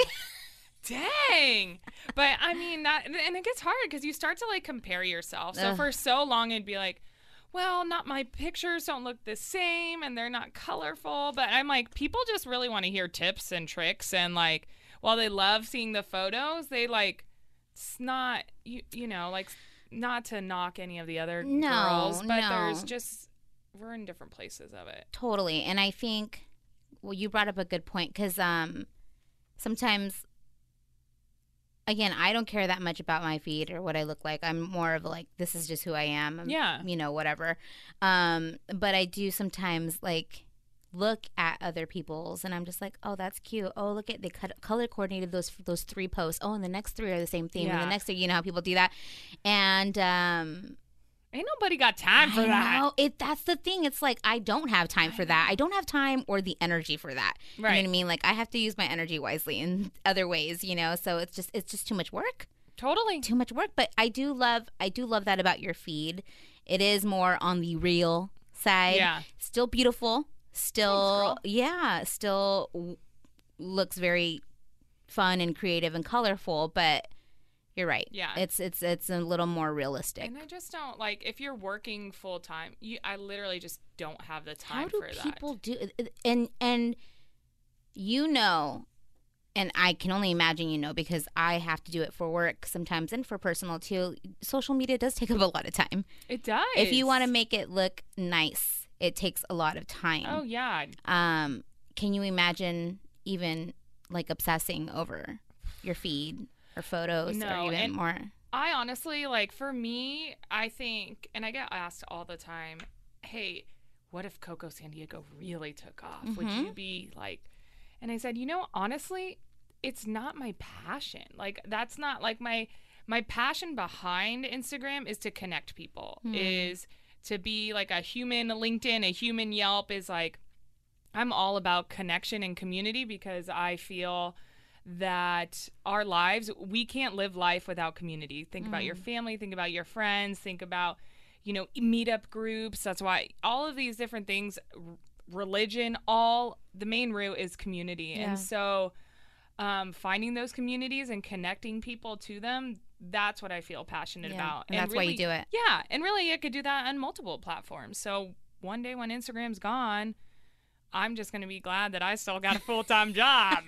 Dang. But I mean, that, and it gets hard because you start to like compare yourself. So Ugh. for so long, it'd be like, well, not my pictures don't look the same and they're not colorful. But I'm like, people just really want to hear tips and tricks. And like, while they love seeing the photos, they like, it's not, you, you know, like not to knock any of the other no, girls, but no. there's just, we're in different places of it. Totally. And I think, well, you brought up a good point because um, sometimes, again, I don't care that much about my feed or what I look like. I'm more of like, this is just who I am. I'm, Yeah. You know, whatever. Um, but I do sometimes like look at other people's and I'm just like, oh, that's cute. Oh, look at, they cut, color coordinated those those three posts. Oh, and the next three are the same thing. Yeah. And the next three, you know how people do that. And um, Ain't nobody got time for I that. know. It, that's the thing. It's like, I don't have time for that. I don't have time or the energy for that. Right. You know what I mean? Like, I have to use my energy wisely in other ways, you know? So it's just, it's just too much work. Totally. Too much work. But I do love, I do love that about your feed. It is more on the real side. Yeah. Still beautiful. Still, Thanks, girl. yeah, still w- looks very fun and creative and colorful, but you're right. Yeah. It's it's it's a little more realistic. And I just don't like if you're working full time. You, I literally just don't have the time How do for people that. do and and you know, and I can only imagine you know because I have to do it for work sometimes and for personal too. Social media does take up a lot of time. It does. If you want to make it look nice, it takes a lot of time. Oh yeah. Um, can you imagine even like obsessing over your feed or photos No, or even and more? I honestly like for me, I think, and I get asked all the time, "Hey, what if Coco San Diego really took off? Would Mm-hmm. you be like?" And I said, "You know, honestly, it's not my passion. Like that's not like my my passion behind Instagram is to connect people. Mm. Is to be like a human LinkedIn, a human Yelp is like I'm all about connection and community because I feel that our lives, we can't live life without community. Think mm. about your family, think about your friends, think about, you know, meetup groups. That's why all of these different things, r- religion, all the main root is community. Yeah. And so um, finding those communities and connecting people to them, that's what I feel passionate Yeah. about. And that's why you do it. Yeah. And really, I could do that on multiple platforms. So one day when Instagram's gone, I'm just going to be glad that I still got a full-time job.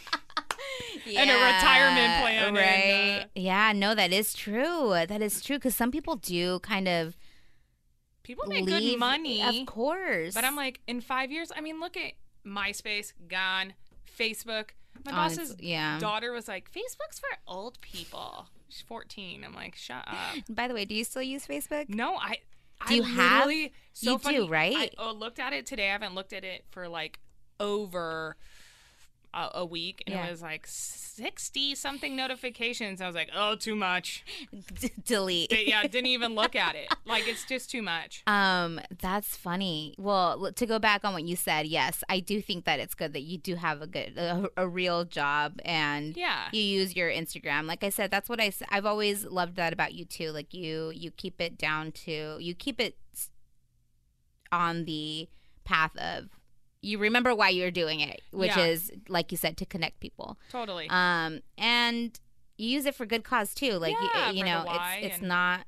Yeah, and a retirement plan. right? And, uh, yeah, no, that is true. That is true because some people do kind of people make leave, good money. of course. But I'm like, in five years, I mean, look at MySpace, gone, Facebook. My Honest- boss's yeah. daughter was like, Facebook's for old people. She's fourteen. I'm like, shut up. By the way, do you still use Facebook? No, I. Do I you have- literally- So you do, funny, right? I oh, looked at it today. I haven't looked at it for like over a, a week, and Yeah. it was like sixty something notifications. I was like, oh, too much. D- delete. D- yeah, didn't even look at it. Like it's just too much. Um, that's funny. Well, l- to go back on what you said, yes, I do think that it's good that you do have a good, a, a real job, and Yeah. you use your Instagram. Like I said, that's what I, s- I've always loved that about you too. Like you, you keep it down to, you keep it s- on the path of, you remember why you're doing it, which Yeah. is, like you said, to connect people. Totally. Um, and you use it for good cause too. Like you- Yeah, you, for the know, why it's it's and- not.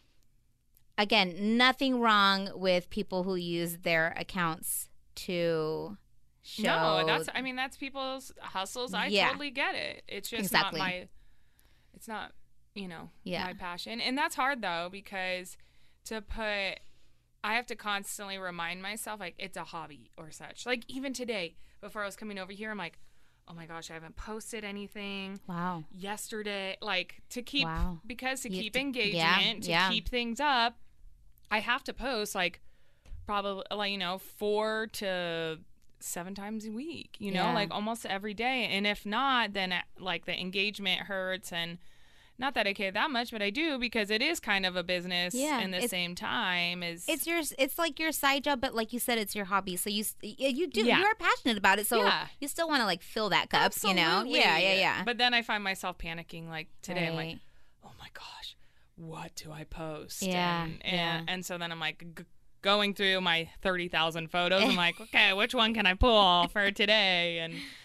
Again, nothing wrong with people who use their accounts to show. No, that's I mean that's people's hustles. I Yeah. totally get it. It's just Exactly. not my it's not, you know, Yeah. my passion. And that's hard though because to put I have to constantly remind myself like it's a hobby or such. Like even today before I was coming over here I'm like, "Oh my gosh, I haven't posted anything." Wow. Yesterday like to keep Wow. because to You have keep to- engagement, yeah, to yeah. keep things up, I have to post like probably like you know four to seven times a week, you know, Yeah. like almost every day. And if not, then uh, like the engagement hurts. And not that I care that much, but I do because it is kind of a business Yeah, in the it's- same time. Is It's your, it's like your side job, but like you said, it's your hobby. So you, s- y- you do, Yeah. you are passionate about it. So Yeah. you still want to like fill that cup, Absolutely. you know? Yeah, yeah, yeah. But then I find myself panicking. Like today, I'm like, Right. oh my gosh, what do I post? Yeah, and and, yeah. and so then I'm like g- going through my thirty thousand photos. I'm like, okay, which one can I pull for today? And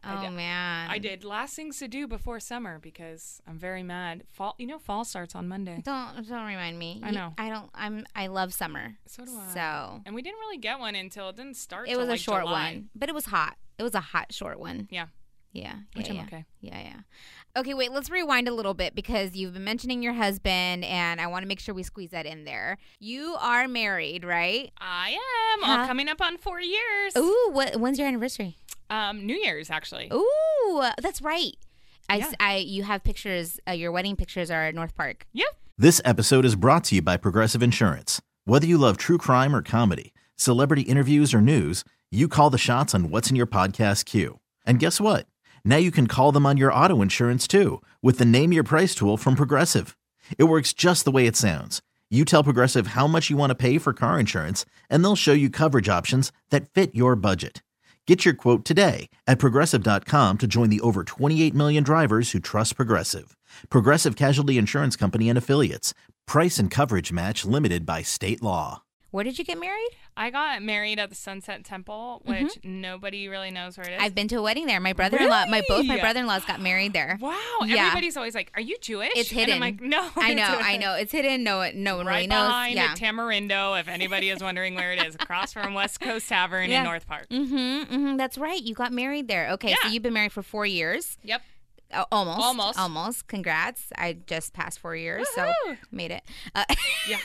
Oh, I did, man. I did last things to do before summer because I'm very mad. Fall, you know, fall starts on Monday. Don't don't remind me. I know. I don't. I'm. I love summer. So do I. So And we didn't really get one until it didn't start. it till was a like short July. one, but it was hot. It was a hot short one. Yeah. Yeah. Which yeah, I'm yeah. okay. Yeah, yeah. Okay, wait, let's rewind a little bit because you've been mentioning your husband and I want to make sure we squeeze that in there. You are married, right? I am. Huh? All coming up on four years. Ooh, what, when's your anniversary? Um, New Year's actually. Ooh, that's right. I, Yeah. I, you have pictures, uh, your wedding pictures are at North Park. Yep. This episode is brought to you by Progressive Insurance. Whether you love true crime or comedy, celebrity interviews or news, you call the shots on what's in your podcast queue. And guess what? Now you can call them on your auto insurance too with the Name Your Price tool from Progressive. It works just the way it sounds. You tell Progressive how much you want to pay for car insurance, and they'll show you coverage options that fit your budget. Get your quote today at Progressive dot com to join the over twenty-eight million drivers who trust Progressive. Progressive Casualty Insurance Company and Affiliates. Price and coverage match limited by state law. Where did you get married? I got married at the Sunset Temple, which nobody really knows where it is. I've been to a wedding there. My brother-in-law, my both my Really? brother-in-laws got married there. Wow. Yeah. Everybody's always like, "Are you Jewish?" It's And hidden. I'm like, "No." I it's know, hidden." I know. It's hidden. No one, no one Right really knows. behind Yeah. the Tamarindo, if anybody is wondering where it is, across from West Coast Tavern Yeah. in North Park. Mm-hmm, mm-hmm. That's right. You got married there. Okay, so Yeah. you've been married for four years. Yep. Uh, almost. Almost. Almost. Congrats. I just passed four years, so Woohoo. made it. Uh, Yeah.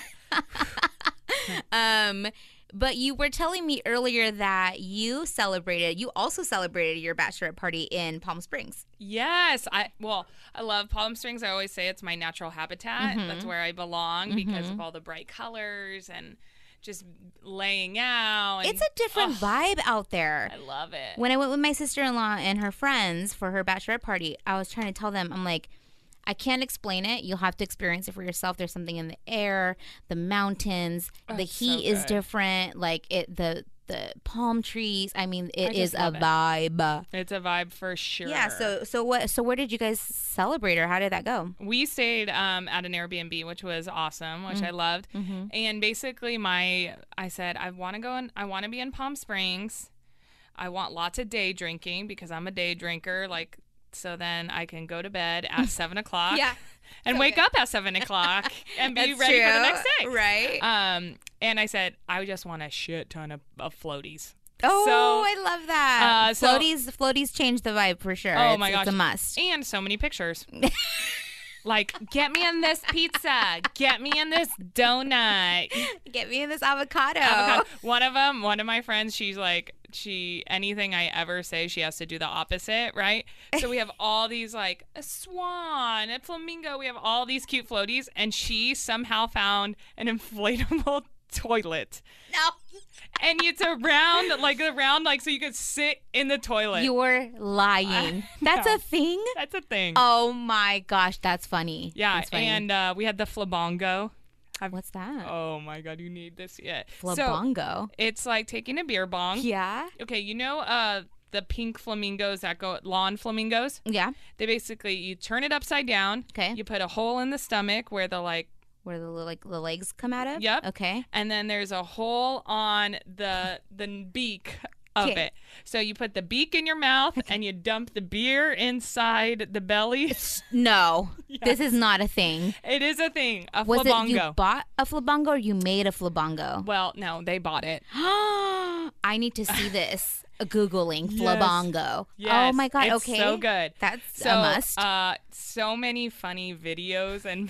um, but you were telling me earlier that you celebrated, you also celebrated your bachelorette party in Palm Springs. Yes, I well, I love Palm Springs. I always say it's my natural habitat. Mhm. That's where I belong because of all the bright colors and just laying out. And, It's a different Ugh, vibe out there. I love it. When I went with my sister-in-law and her friends for her bachelorette party, I was trying to tell them, I'm like, I can't explain it. You'll have to experience it for yourself. There's something in the air, the mountains, Oh, the it's so heat is good. different. Like it, the the palm trees. I mean, it I is just a love it. vibe. It's a vibe for sure. Yeah. So so what? So where did you guys celebrate, or how did that go? we stayed um, at an Airbnb, which was awesome, which I loved. Mm-hmm. And basically, my I said I want to go in. I want to be in Palm Springs. I want lots of day drinking because I'm a day drinker. Like, so then I can go to bed at seven o'clock. Yeah. and so wake good. up at seven o'clock and be That's ready for the true, next day. right? Um, and I said I just want a shit ton of, of floaties. Oh, So- I love that. uh, so- floaties, floaties change the vibe for sure. Oh it's, my gosh. it's a must. And so many pictures. Like, get me in this pizza. Get me in this donut. Get me in this avocado. Avocado. One of them, one of my friends, she's like, she, anything I ever say, she has to do the opposite, right? So we have all these, like, a swan, a flamingo. We have all these cute floaties. And she somehow found an inflatable toilet. No. And it's a round, like, a round, like, so you could sit in the toilet. You're lying. I That's know. a thing? That's a thing. Oh my gosh, that's funny. yeah. That's funny. And uh, we had the flabongo. I've- What's that? Oh my God, you need this yet. Flabongo. So it's like taking a beer bong. Yeah. Okay, you know uh the pink flamingos that go lawn flamingos? Yeah. They basically you turn it upside down. Okay. You put a hole in the stomach where the like Where the like the legs come out of? Yep. Okay. and then there's a hole on the the beak of Okay. it. So you put the beak in your mouth and you dump the beer inside the belly. No. Yes. This is not a thing. It is a thing. A Was flabongo. it you bought a flabongo or you made a flabongo? Well, no, they bought it. I need to see this. Googling Yes. flabongo. Yes, Oh my god. it's Okay. so good. That's So, a must. uh, so many funny videos and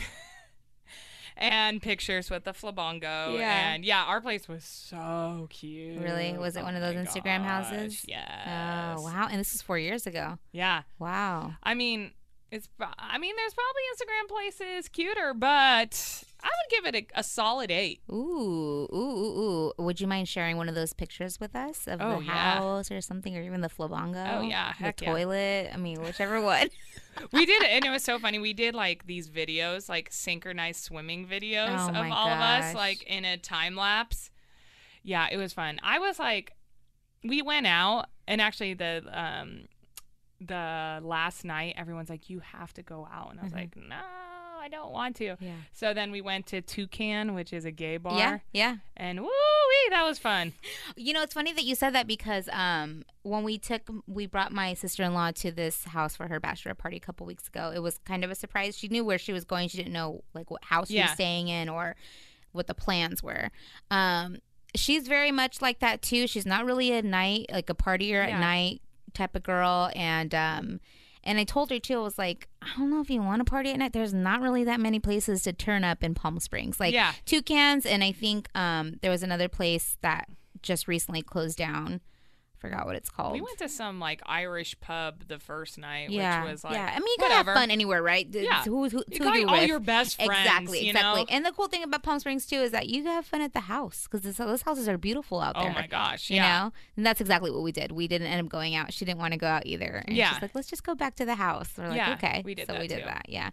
and pictures with the flabongo. Yeah. And yeah, our place was so cute. Really? Was it one of Oh those my Instagram gosh, houses? Yes. Oh wow. And this was four years ago. Yeah. Wow. I mean, it's. pro- I mean, there's probably Instagram places cuter, but I would give it a, a solid eight. Ooh, ooh, ooh, ooh. Would you mind sharing one of those pictures with us of Oh, the yeah. house or something, or even the flabongo? Oh, yeah. The Heck yeah. toilet. I mean, whichever one. We did it, and it was so funny. We did like these videos, like synchronized swimming videos Oh, of my all of us, gosh. like in a time lapse. Yeah, it was fun. I was like, we went out, and actually the um the last night, everyone's like, you have to go out, and I was Mhm. like, no, I don't want to. Yeah. So then we went to Toucan, which is a gay bar. Yeah, yeah. And woo-wee, that was fun. You know, it's funny that you said that because um, when we took, we brought my sister-in-law to this house for her bachelor party a couple weeks ago. It was kind of a surprise. She knew where she was going. She didn't know like what house she Yeah. was staying in or what the plans were. Um, she's very much like that too. She's not really a night, like a partier Yeah. at night type of girl. And um, and I told her too, I was like, I don't know if you want to party at night. There's not really that many places to turn up in Palm Springs. Like Yeah. Toucans, and I think um, there was another place that just recently closed down. Forgot what it's called. We went to some like Irish pub the first night, yeah, which was like, yeah. I mean, you gotta whatever. have fun anywhere, right? It's Yeah. Who, who, You who got you all with. your best friends, Exactly, you exactly. know? And the cool thing about Palm Springs too is that you have fun at the house because those houses are beautiful out Oh there. my gosh, You yeah. know, and that's exactly what we did. We didn't end up going out. She didn't want to go out either. And Yeah. she's like, let's just go back to the house. We're like, Yeah, okay. we did so that we did too. that. Yeah,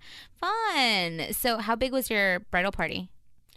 fun. So, how big was your bridal party?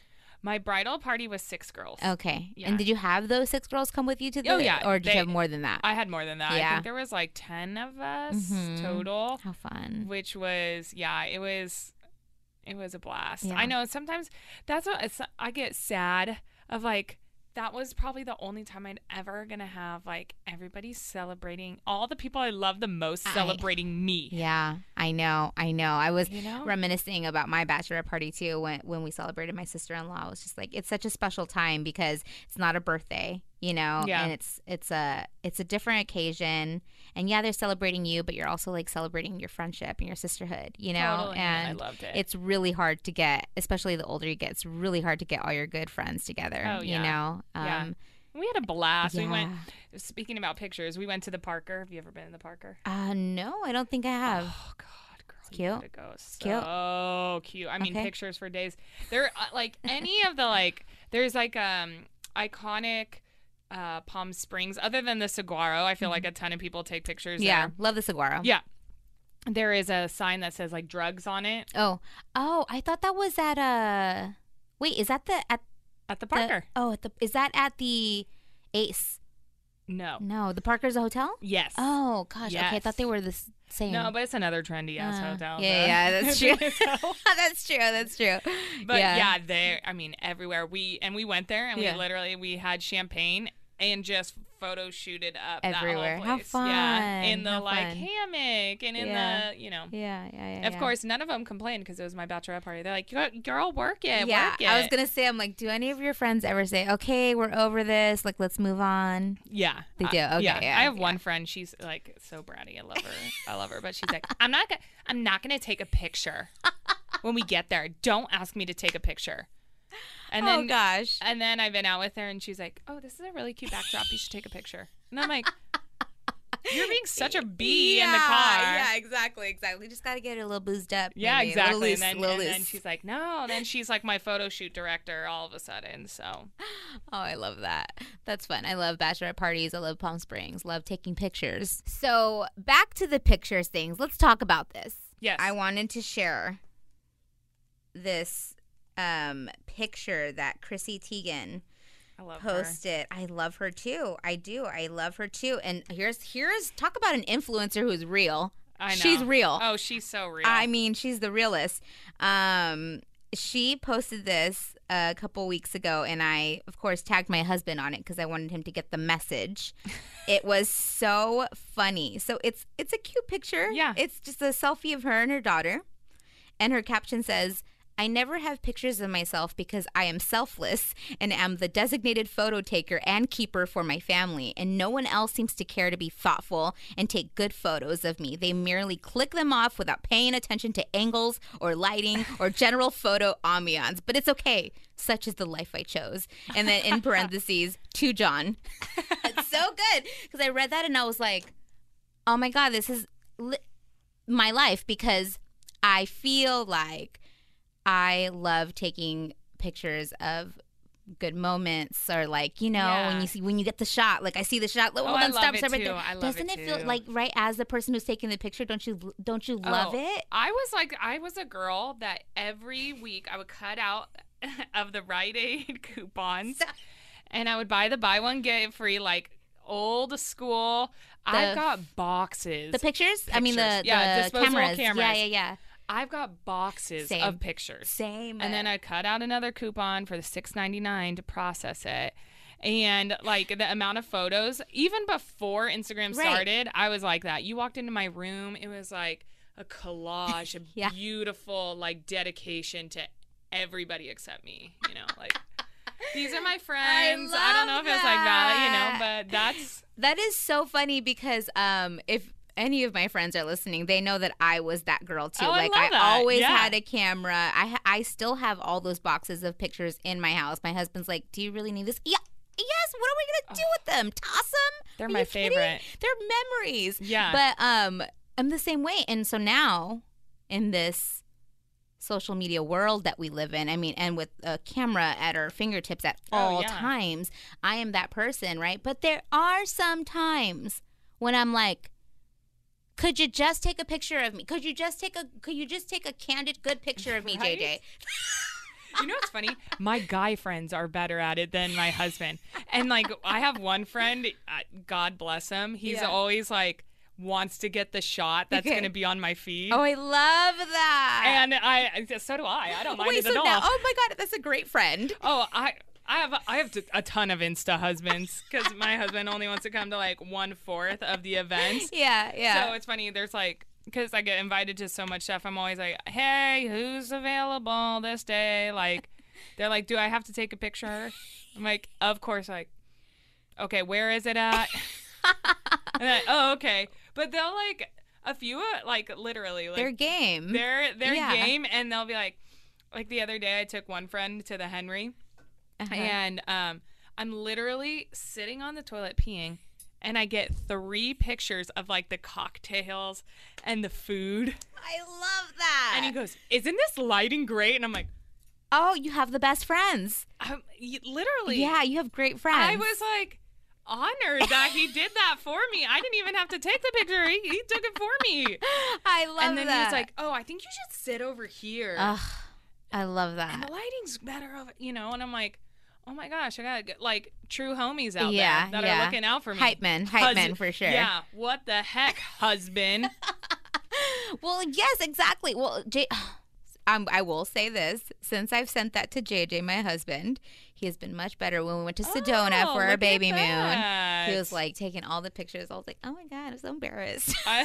My bridal party was six girls. Okay. Yeah. And did you have those six girls come with you to the? Oh, yeah. Or did They- you have more than that? I had more than that. I Yeah. think there was like ten of us Mhm. total, How fun. which was, yeah, it was, it was a blast. Yeah. I know sometimes that's what it's, I get sad of like, that was probably the only time I'd ever gonna have like everybody celebrating, all the people I love the most I- celebrating me. Yeah, I know. I know. I was You know? reminiscing about my bachelorette party too when when we celebrated my sister-in-law. It was just like it's such a special time because it's not a birthday, you know, Yeah. and it's it's a it's a different occasion. And yeah, they're celebrating you, but you're also like celebrating your friendship and your sisterhood, you know. Totally. And I loved it. it's really hard to get, especially the older you get. It's really hard to get all your good friends together. Oh, You yeah. know. Yeah. Um, We had a blast. We went, yeah. speaking about pictures, we went to the Parker. Have you ever been in the Parker? Uh, no, I don't think I have. Oh God, girl, cute. you gotta go. cute. So cute. I mean, Okay. pictures for days. There, uh, like any of the like, there's like um iconic uh Palm Springs. Other than the saguaro, I feel like a ton of people take pictures. Yeah, there. love the saguaro. yeah. There is a sign that says like drugs on it Oh, oh, I thought that was at uh wait, is that the at at the the Parker. oh at the is that at the Ace? no. No, the Parker's a hotel? Yes. Oh gosh, okay, I Yes. thought they were the s- same. No, but it's another trendy ass Uh, hotel. yeah, so- yeah, that's true. So- that's true. That's true. But yeah. yeah, they I mean everywhere. We and we went there and Yeah. we literally we had champagne and just photo shooted up Everywhere. that How whole place. Yeah, in fun. the How like fun. hammock and in Yeah. the you know. Yeah, yeah, yeah. Of yeah. course, none of them complained because it was my bachelorette party. They're like, "Girl, girl, work it, Yeah, work it." I was gonna say, I'm like, do any of your friends ever say, "Okay, we're over this. Like, let's move on"? Yeah, They I- do? Okay, yeah. yeah, I have yeah. one friend. She's like so bratty. I love her. I love her, but she's like, "I'm not. Gonna, I'm not gonna take a picture when we get there. Don't ask me to take a picture." And then oh gosh. And then I've been out with her, and she's like, "Oh, this is a really cute backdrop. You should take a picture." And I'm like, "You're being such a bee in the car." Yeah, exactly, exactly. Just gotta get it a little boozed up. Yeah, maybe. exactly. A little loose, and then, little and loose. then she's like, "No." Then she's like my photo shoot director all of a sudden. So Oh, I love that. That's fun. I love bachelorette parties. I love Palm Springs. Love taking pictures. So back to the pictures things. Let's talk about this. yes, I wanted to share this um, picture that Chrissy Teigen I love her. posted. I love her too. I do. I love her too. And here's here's talk about an influencer who's real. I know. She's real. Oh, she's so real. I mean, she's the realest. Um, she posted this a couple weeks ago, and I, of course, tagged my husband on it because I wanted him to get the message. It was so funny. So it's it's a cute picture. Yeah. It's just a selfie of her and her daughter, and her caption says, "I never have pictures of myself because I am selfless and am the designated photo taker and keeper for my family, and no one else seems to care to be thoughtful and take good photos of me. They merely click them off without paying attention to angles or lighting or general photo ambiance. But it's okay. Such is the life I chose." And then in parentheses, to John. It's so good because I read that and I was like, oh my God, this is li- my life because I feel like I love taking pictures of good moments or like, you know, Yeah. when you see when you get the shot, like I see the shot, oh, Oh, I then love stop, it stop right too. there. I love Doesn't it it, feel too. like right as the person who's taking the picture, don't you don't you love Oh, it? I was like, I was a girl that every week I would cut out of the Rite Aid coupons, and I would buy the buy one get free, like old school. I've got boxes. The pictures? I mean the, Pictures. Yeah, the disposable cameras. cameras. Yeah, yeah, yeah. I've got boxes Same. of pictures. Same. And then I cut out another coupon for the six ninety-nine to process it. And like the amount of photos, even before Instagram Right. started, I was like that. You walked into my room, it was like a collage, a Yeah. beautiful like dedication to everybody except me. You know, like these are my friends. I, don't know love if it was like that, you that. know, but that's That is so funny because um, if any of my friends are listening, they know that I was that girl too. Oh, I like love I that. always Yeah. had a camera. I ha- I still have all those boxes of pictures in my house. My husband's like, "Do you really need this?" Yeah. Yes. What are we gonna do with them? Toss them? They're Are my you kidding? favorite. They're memories. Yeah. But um, I'm the same way, and so now in this social media world that we live in, I mean, and with a camera at our fingertips at Oh, all yeah. times, I am that person, right? But there are some times when I'm like, could you just take a picture of me? Could you just take a could you just take a candid good picture of me, Right? J J? You know what's funny? My guy friends are better at it than my husband. And like I have one friend, uh, God bless him. He's Yeah. always like wants to get the shot that's Okay. going to be on my feed. Oh, I love that. And I so do I. I don't mind Wait, it so at all. now, oh my God, that's a great friend. Oh, I I have I have a ton of Insta husbands because my husband only wants to come to like one fourth of the events. Yeah, yeah. So it's funny. There's like because I get invited to so much stuff. I'm always like, hey, who's available this day? Like, they're like, do I have to take a picture? I'm like, of course. Like, okay, where is it at? And then, oh, okay. But they'll like a few uh, like literally like Their game. their their Yeah. game, and they'll be like, like the other day I took one friend to the Henry. Uh-huh. And um, I'm literally sitting on the toilet peeing, and I get three pictures of like the cocktails and the food. I love that. And he goes, "Isn't this lighting great?" And I'm like, oh, you have the best friends. I'm, y- literally, Yeah, you have great friends. I was like honored that he did that for me. I didn't even have to take the picture; he, he took it for me. I love that. And then he was like, "Oh, I think you should sit over here." ugh, I love and that. the lighting's better over, you know. And I'm like, oh my gosh, I gotta get like true homies out Yeah, there that yeah. are looking out for me. Hype men, hype men Hus- for sure. Yeah, what the heck, husband? Well, yes, exactly. Well, J- um, I will say this. Since I've sent that to J J, my husband, he has been much better. When we went to Sedona Oh, for look our at baby that. moon, he was like taking all the pictures. I was like, oh my God, I'm so embarrassed. I-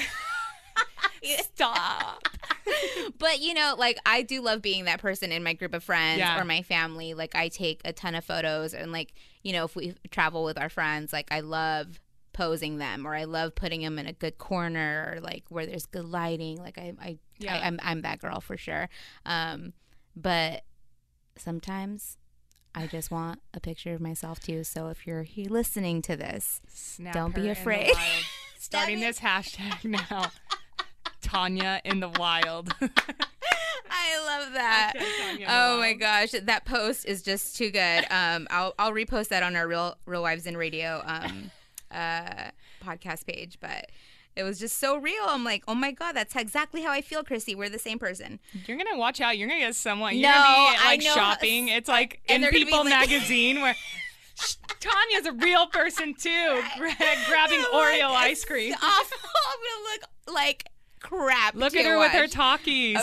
Stop. But, you know, like, I do love being that person in my group of friends Yeah. or my family. Like, I take a ton of photos. And, like, you know, if we travel with our friends, like, I love posing them, or I love putting them in a good corner, or, like, where there's good lighting. Like, I, I, Yeah. I I'm, I'm that girl for sure. Um, but sometimes I just want a picture of myself, too. So if you're here listening to this, Snap Don't be her in the afraid. wild. Starting me. this hashtag now. Tanya in the wild. I love that. Hashtag Tanya in the Oh my wild. gosh, that post is just too good. Um, I'll I'll repost that on our Real Real Wives in Radio um, uh, podcast page. But it was just so real. I'm like, oh my God, that's exactly how I feel, Chrissy. We're the same person. You're gonna watch out. You're gonna get someone. You're No, gonna be I like know. shopping. It's like And in they're gonna be People like- magazine where Tanya's a real person too, gra- grabbing Oreo ice cream. It's awful. I'm gonna look like crap. Look to at her with her watch. talkies.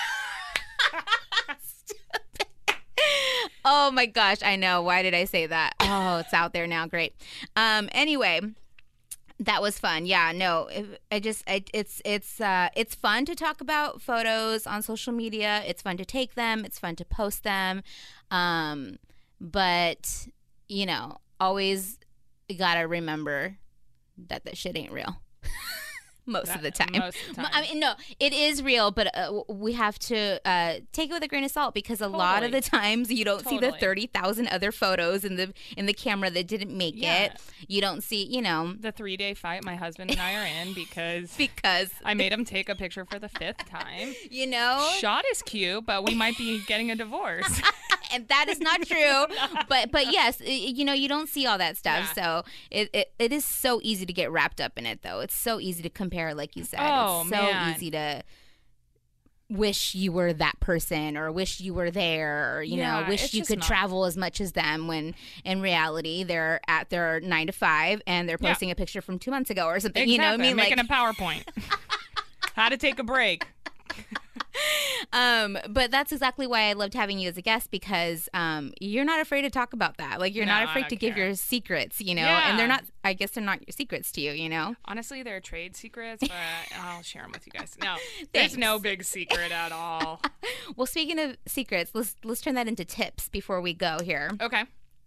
Oh my gosh, I know. Why did I say that? Oh, it's out there now. Great. Um. Anyway, that was fun. Yeah. No. It, I just. I, it's. It's. Uh. It's fun to talk about photos on social media. It's fun to take them. It's fun to post them. Um. But you know, always gotta remember that that shit ain't real. Most of the That- time. most of the time. I mean, no, it is real, but uh, w- we have to uh, take it with a grain of salt, because a lot of Totally. the times you don't see the Totally. thirty thousand other photos in the in the camera that didn't make Yeah. it. You don't see, you know, The three day fight my husband and I are in because because I made him take a picture for the fifth time. you know, Shot is cute, but we might be getting a divorce. and that is not true. But but yes, i- you know, you don't see all that stuff. Yeah. So it, it it is so easy to get wrapped up in it, though. It's so easy to compare, like you said. Oh, it's so man. easy to wish you were that person, or wish you were there, or you Yeah, know, wish it's you just could not. travel as much as them, when in reality they're at their nine to five and they're Yeah. posting a picture from two months ago or something. Exactly. You know what I mean? Making Like, a PowerPoint. How to take a break. um, but that's exactly why I loved having you as a guest, because um, you're not afraid to talk about that. Like, you're No, not I afraid don't to give care. your secrets, you know? Yeah. And they're not, I guess they're not your secrets to you, you know? Honestly, they're trade secrets, but I'll share them with you guys. No, there's no big secret at all. Well, speaking of secrets, let's let's turn that into tips before we go here. Okay.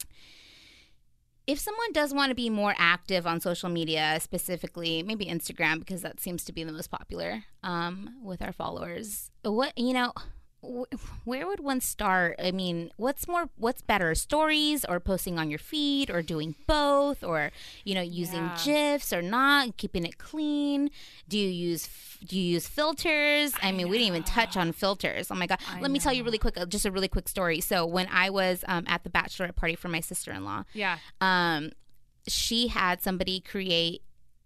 If someone does want to be more active on social media, specifically maybe Instagram, because that seems to be the most popular um, with our followers, what, you know, wh- where would one start? I mean, what's more, what's better, stories or posting on your feed or doing both, or, you know, using Yeah. GIFs or not, keeping it clean? Do you use do you use filters? I, I mean, we didn't even know. touch on filters. Oh my God. I Let me tell you know. really quick, uh, just a really quick story. So when I was um, at the bachelorette party for my sister-in-law, Yeah. um, she had somebody create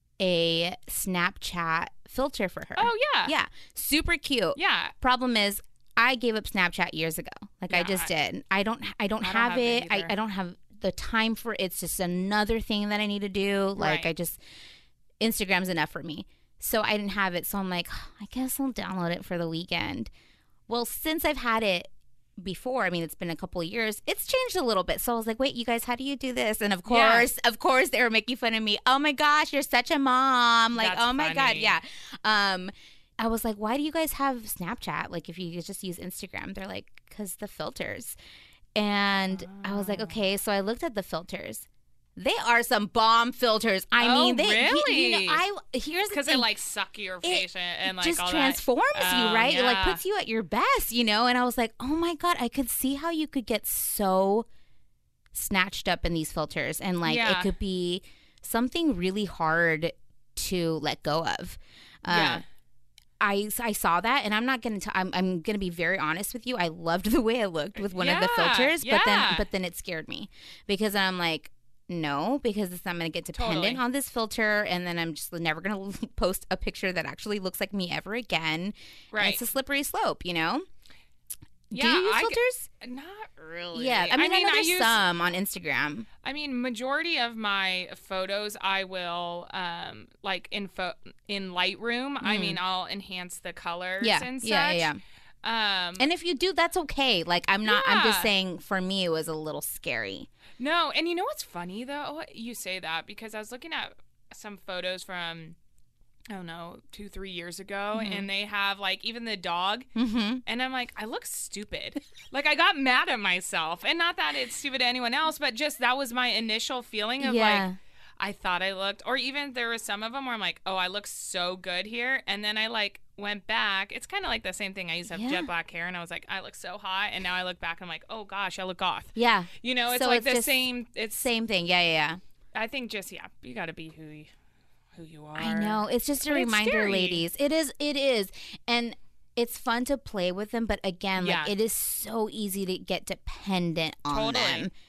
a Snapchat filter for her. Oh, yeah. Yeah. Super cute. Yeah. Problem is, I gave up Snapchat years ago. Like, I Yeah, just I- did. I don't I don't I don't have, have it. it I, either. I don't have the time for it. It's just another thing that I need to do. Like, Right. I just, Instagram's enough for me. So I didn't have it. So I'm like, I guess I'll download it for the weekend. Well, since I've had it before, I mean, it's been a couple of years, it's changed a little bit. So I was like, wait, you guys, how do you do this? And of Yeah. course, of course, they were making fun of me. Oh my gosh, you're such a mom. Like, That's oh my God. funny. Yeah. Um, I was like, why do you guys have Snapchat? Like, if you could just use Instagram. They're like, because the filters. And I was like, okay. So I looked at the filters. They are some bomb filters. I Oh, mean, they, you- You, really? know, I here's the Because thing. it like suck your face and, and like just all transforms that. you, Oh, right? It like yeah. puts you at your best, you know? And I was like, oh my God, I could see how you could get so snatched up in these filters. And like, Yeah. it could be something really hard to let go of. Uh, Yeah. I, I saw that, and I'm not gonna. T- I'm I'm gonna be very honest with you. I loved the way I looked with one of the Yeah, filters, but then yeah. but then it scared me because I'm like, no, because I'm gonna get dependent Totally. on this filter, and then I'm just never gonna post a picture that actually looks like me ever again. And Right. it's a slippery slope, you know. Yeah, Do you use I g- filters? Not really. Yeah, I mean, I, know I there's use some on Instagram. I mean, majority of my photos, I will like like in fo- in Lightroom. I Mm. mean, I'll enhance the colors Yeah, and such. yeah, yeah, Um, And if you do, that's okay. Like, I'm not. I'm just Yeah. saying. For me, it was a little scary. no, and you know what's funny though? You say that because I was looking at some photos from I don't know two, three years ago, Mm-hmm. and they have like even the dog. Mm-hmm. And I'm like, I look stupid. Like, I got mad at myself. And not that it's stupid to anyone else, but just that was my initial feeling of Yeah. like, I thought I looked, or even there was some of them where I'm like, oh, I look so good here. And then I like went back. It's kind of like the same thing. I used to have Yeah. jet black hair and I was like, I look so hot. And now I look back and I'm like, oh gosh, I look goth. Yeah. You know, it's So like it's the just same. It's, Same thing. Yeah, yeah, yeah. I think just, yeah, you got to be who you, who you are. I know. It's just a But it's reminder, scary. ladies. It is. It is. And it's fun to play with them, but again, Yeah. like, it is so easy to get dependent on Totally. them.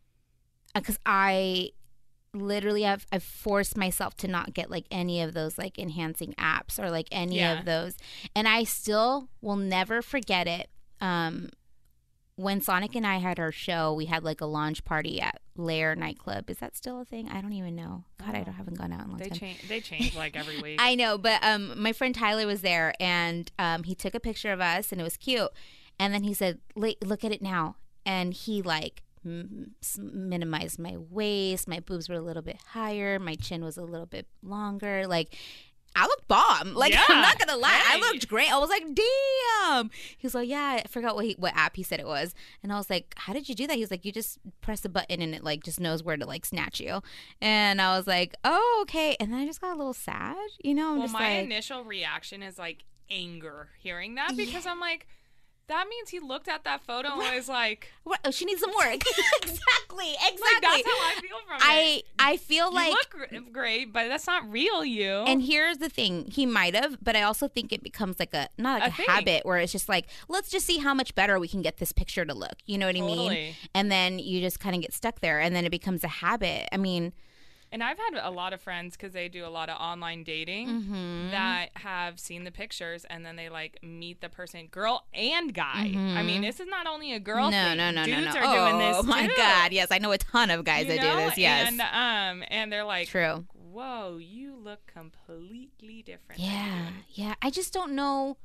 Because I literally have I've forced myself to not get like any of those like enhancing apps or like any Yeah. of those. And I still will never forget it. Um when Sonic and I had our show, we had like a launch party at Lair nightclub. Is that still a thing? I don't even know. God, I Oh. don't, haven't gone out in a long They time. change. They change like every week. I know, but um, my friend Tyler was there, and um, he took a picture of us, and it was cute. And then he said, "Look look at it now," and he like m- s- minimized my waist. My boobs were a little bit higher. My chin was a little bit longer. Like, I looked bomb. Like, Yeah. I'm not gonna lie, I Hey. looked great. I was like, damn. He was like, yeah, I forgot what he, what app he said it was, and I was like, how did you do that? He was like, you just press a button and it like just knows where to like snatch you. And I was like, oh, okay. And then I just got a little sad, you know. I'm Well, just my like, initial reaction is like anger hearing that because I'm like, that means he looked at that photo and was like, what? Oh, she needs some work. exactly, exactly. like that's how I feel from it. I I feel You like. look gr- great, but that's not real you. And here's the thing, he might have, but I also think it becomes like a not like A a, thing. habit where it's just like, let's just see how much better we can get this picture to look. You know what I mean? Totally. And then you just kind of get stuck there, and then it becomes a habit. I mean, And I've had a lot of friends because they do a lot of online dating Mm-hmm. that have seen the pictures and then they like meet the person, girl and guy. Mhm. I mean, this is not only a girl no, thing. no, no, no, Dudes no. are oh doing this my too. God, yes, I know a ton of guys You that know? do this. Yes, And um, and they're like, true. whoa, you look completely different. than Yeah, you." yeah. I just don't know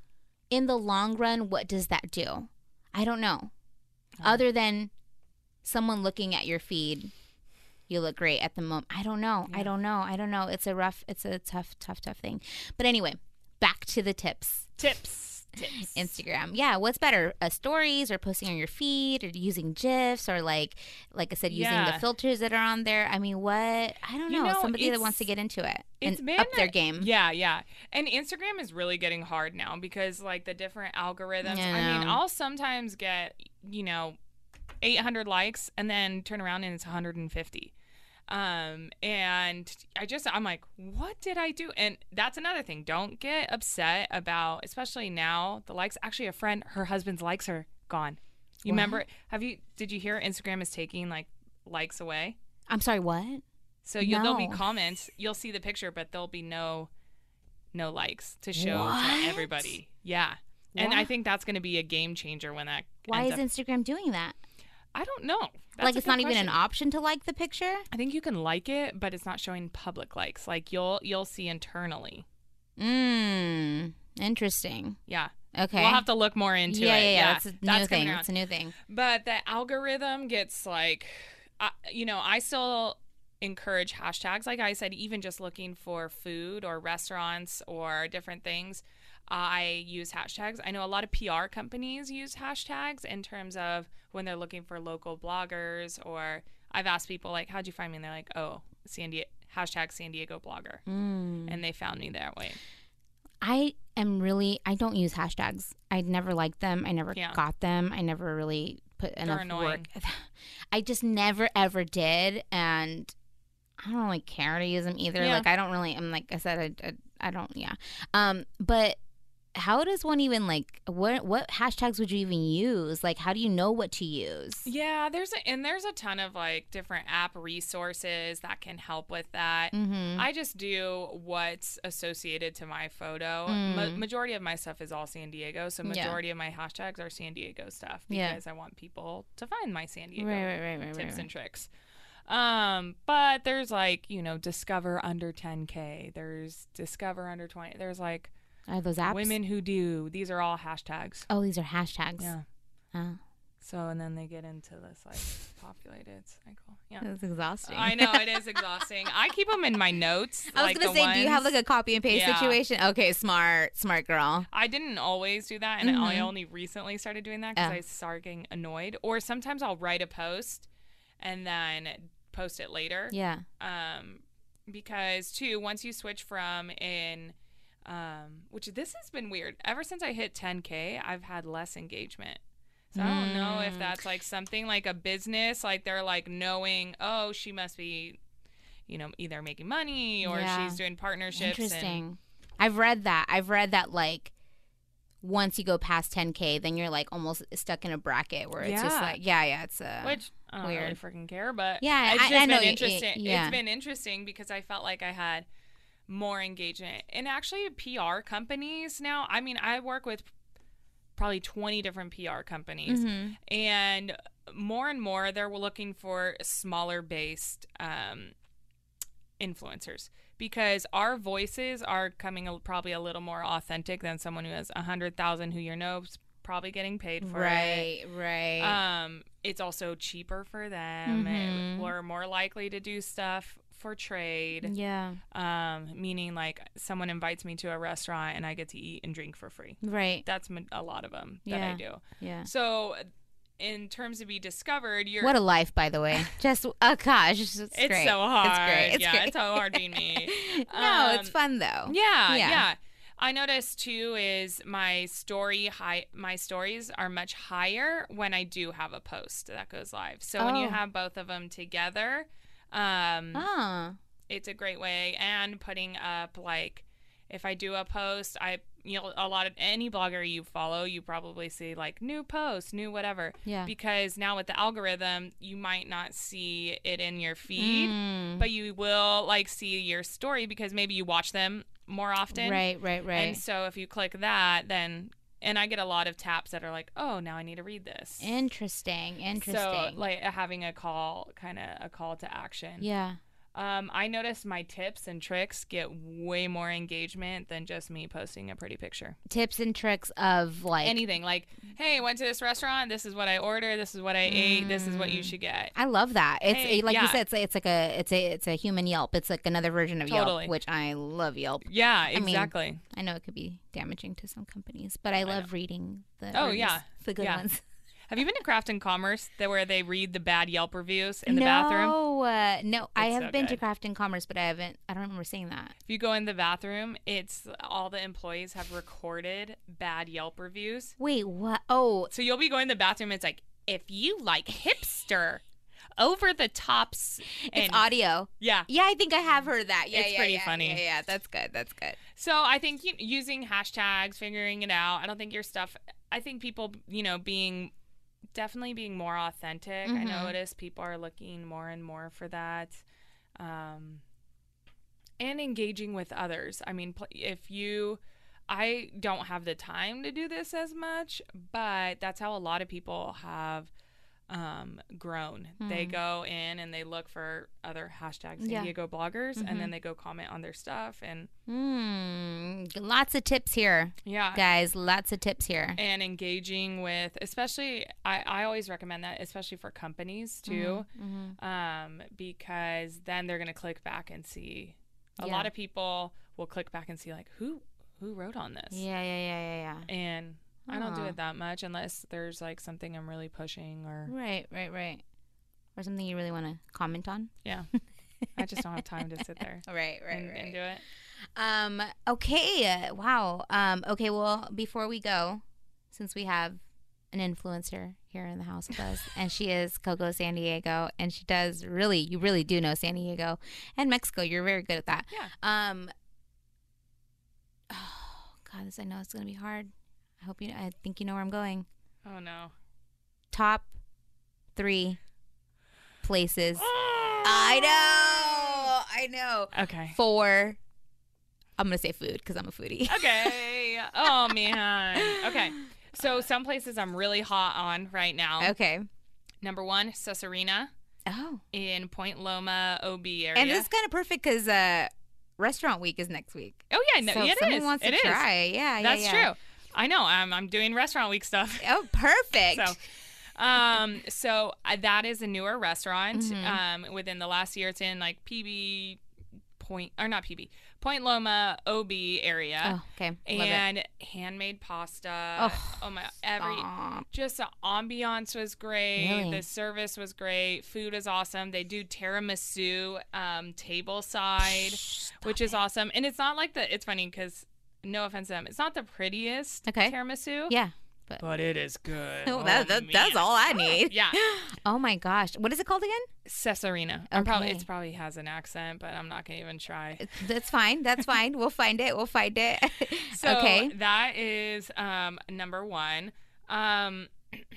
in the long run, what does that do? I don't know. Oh. Other than someone looking at your feed, you look great at the moment. I don't know. Yeah. I don't know. I don't know. It's a rough, it's a tough, tough, tough thing. But anyway, back to the tips. Tips. Tips. Instagram. Yeah. What's better? Uh, stories or posting on your feed or using GIFs or like, like I said, using yeah. the filters that are on there. I mean, what? I don't know. You know Somebody that wants to get into it and been, up their game. Yeah. Yeah. And Instagram is really getting hard now because like the different algorithms. Yeah. I mean, I'll sometimes get, you know, eight hundred likes and then turn around and it's one hundred fifty. Um, and I just, I'm like, what did I do? And that's another thing. Don't get upset about, especially now, the likes. Actually, a friend, her husband's likes are gone. You what? remember, have you, did you hear Instagram is taking like likes away? I'm sorry, what? So you'll, no. there'll be comments. You'll see the picture, but there'll be no, no likes to show what? to everybody. Yeah. What? And I think that's going to be a game changer when that Why is up. Instagram doing that? I don't know. That's like it's not question. even an option to like the picture? I think you can like it, but it's not showing public likes. Like you'll you'll see internally. Mmm. Interesting. Yeah. Okay. We'll have to look more into yeah, it. Yeah, yeah. yeah. That's a new thing. That's a new thing. But the algorithm gets like, uh, you know, I still encourage hashtags. Like I said, even just looking for food or restaurants or different things, I use hashtags. I know a lot of P R companies use hashtags in terms of when they're looking for local bloggers, or I've asked people like, how'd you find me? And they're like, oh, San Diego, hashtag San Diego blogger. Mm. And they found me that way. I am really, I don't use hashtags. I never liked them. I never yeah. got them. I never really put They're enough annoying. work. I just never ever did. And I don't really care to use them either. Yeah. Like I don't really, I'm like I said, I, I, I don't, yeah. Um, but how does one even like what what hashtags would you even use? Like how do you know what to use? Yeah, there's a, and there's a ton of like different app resources that can help with that. Mm-hmm. I just do what's associated to my photo. Mm. Ma- majority of my stuff is all San Diego, so majority yeah. of my hashtags are San Diego stuff because yeah. I want people to find my San Diego right, right, right, right, tips right, right. and tricks. Um, but there's like, you know, discover under ten K. There's discover under twenty. There's like Are those apps? Women who do. These are all hashtags. Oh, these are hashtags. Yeah. Oh. So, and then they get into this, like, populated cycle. Yeah. That's exhausting. I know, it is exhausting. I keep them in my notes. I was like going to say, ones. do you have, like, a copy and paste yeah. situation? Okay, smart. Smart girl. I didn't always do that, and mm-hmm. I only recently started doing that because oh. I started getting annoyed. Or sometimes I'll write a post and then post it later. Yeah. Um, because, too, once you switch from in... Um, which this has been weird. Ever since I hit ten K, I've had less engagement. So I don't know if that's like something like a business, like they're like knowing, oh, she must be, you know, either making money or yeah. she's doing partnerships. Interesting. And I've read that. I've read that like once you go past ten K, then you're like almost stuck in a bracket where it's yeah. just like, yeah, yeah, it's uh, which I don't weird. really freaking care, but yeah, it's I, just I been know interesting. It, yeah. It's been interesting because I felt like I had more engagement. And actually P R companies now, I mean, I work with probably twenty different P R companies mm-hmm. and more and more they're looking for smaller based um, influencers because our voices are coming a, probably a little more authentic than someone who has a hundred thousand who you know is probably getting paid for right, it. Right, right. Um, it's also cheaper for them. Mm-hmm. And we're more likely to do stuff for trade. Yeah. Um, meaning like someone invites me to a restaurant and I get to eat and drink for free. Right. That's a lot of them that yeah. I do. Yeah. So in terms of be discovered, you're what a life, by the way. Just oh gosh, it's, it's great. so hard. It's great. It's yeah, great. it's so hard being me. no, um, it's fun though. Yeah, yeah. yeah. I noticed too is my story high. My stories are much higher when I do have a post that goes live. So oh. when you have both of them together, um, oh. it's a great way. And putting up like, if I do a post, I you know a lot of any blogger you follow, you probably see like new post, new whatever. Yeah. Because now with the algorithm, you might not see it in your feed, mm. but you will like see your story because maybe you watch them more often. Right, right, right. And so if you click that, then and I get a lot of taps that are like, oh, now I need to read this. Interesting, interesting. So like having a call, kind of a call to action. Yeah. Um, I noticed my tips and tricks get way more engagement than just me posting a pretty picture. Tips and tricks of like anything, like, hey, I went to this restaurant. This is what I ordered. This is what I mm. ate. This is what you should get. I love that. It's hey, like yeah. you said. It's, it's like a it's a it's a human Yelp. It's like another version of totally. Yelp, which I love Yelp. Yeah, exactly. I mean, I know it could be damaging to some companies, but I love I reading the oh reviews, yeah the good yeah. ones. Have you been to Craft and Commerce, that where they read the bad Yelp reviews in the no, bathroom? Uh, no, I have so been good. to Craft and Commerce, but I haven't. I don't remember seeing that. If you go in the bathroom, it's all the employees have recorded bad Yelp reviews. Wait, what? Oh, so you'll be going to the bathroom. It's like, if you like hipster, over the tops. And, it's audio. Yeah. Yeah, I think I have heard that. Yeah, it's yeah, pretty yeah, funny. Yeah, yeah, that's good. That's good. So I think you, using hashtags, figuring it out. I don't think your stuff. I think people, you know, being. Definitely being more authentic. Mm-hmm. I notice people are looking more and more for that. Um, and engaging with others. I mean, if you, I don't have the time to do this as much, but that's how a lot of people have um, grown. Mm. They go in and they look for other hashtags, San yeah. Diego bloggers, mm-hmm. and then they go comment on their stuff. And mm, lots of tips here. Yeah. Guys, lots of tips here. And engaging with, especially, I, I always recommend that, especially for companies too, mm-hmm. um, because then they're going to click back and see. A yeah. lot of people will click back and see, like, who who wrote on this? Yeah, yeah, yeah, yeah, yeah. And I don't do it that much unless there's like something I'm really pushing or right, right, right, or something you really want to comment on. Yeah, I just don't have time to sit there. Right, right, and, right. and do it. Um. Okay. Wow. Um. Okay. Well, before we go, since we have an influencer here in the house with us, and she is Coco San Diego, and she does really, you really do know San Diego and Mexico. You're very good at that. Yeah. Um. Oh God, this I know it's gonna be hard. I hope you. I think you know where I'm going. Oh no. Top three places. I know. I know. Okay. For. I'm gonna say food because I'm a foodie. Okay. Oh man. Okay. So some places I'm really hot on right now. Okay. Number one, Cesarina. Oh. In Point Loma, O B area. And this is kind of perfect because uh, Restaurant Week is next week. Oh yeah, no, so yeah, if it someone is. wants to it try, is. yeah, yeah, That's yeah. true. I know. I'm I'm doing Restaurant Week stuff. Oh, perfect. So, um, so uh, that is a newer restaurant. Mm-hmm. Um, within the last year, it's in like P B Point or not P B Point Loma, O B area. Oh, okay. Love and it. handmade pasta. Oh, oh my! Every stop. just the ambiance was great. Really? The service was great. Food is awesome. They do tiramisu um, table side, Stop which is it. awesome. And it's not like the. It's funny because no offense to them, it's not the prettiest Okay. tiramisu. Yeah. But, But it is good. oh, that, that, that's man. all I need. Yeah. Oh my gosh. What is it called again? Cesarina. I'm probably Okay. it probably has an accent, but I'm not gonna even try. That's fine. That's fine. We'll find it. We'll find it. So okay. that is um, number one. Um,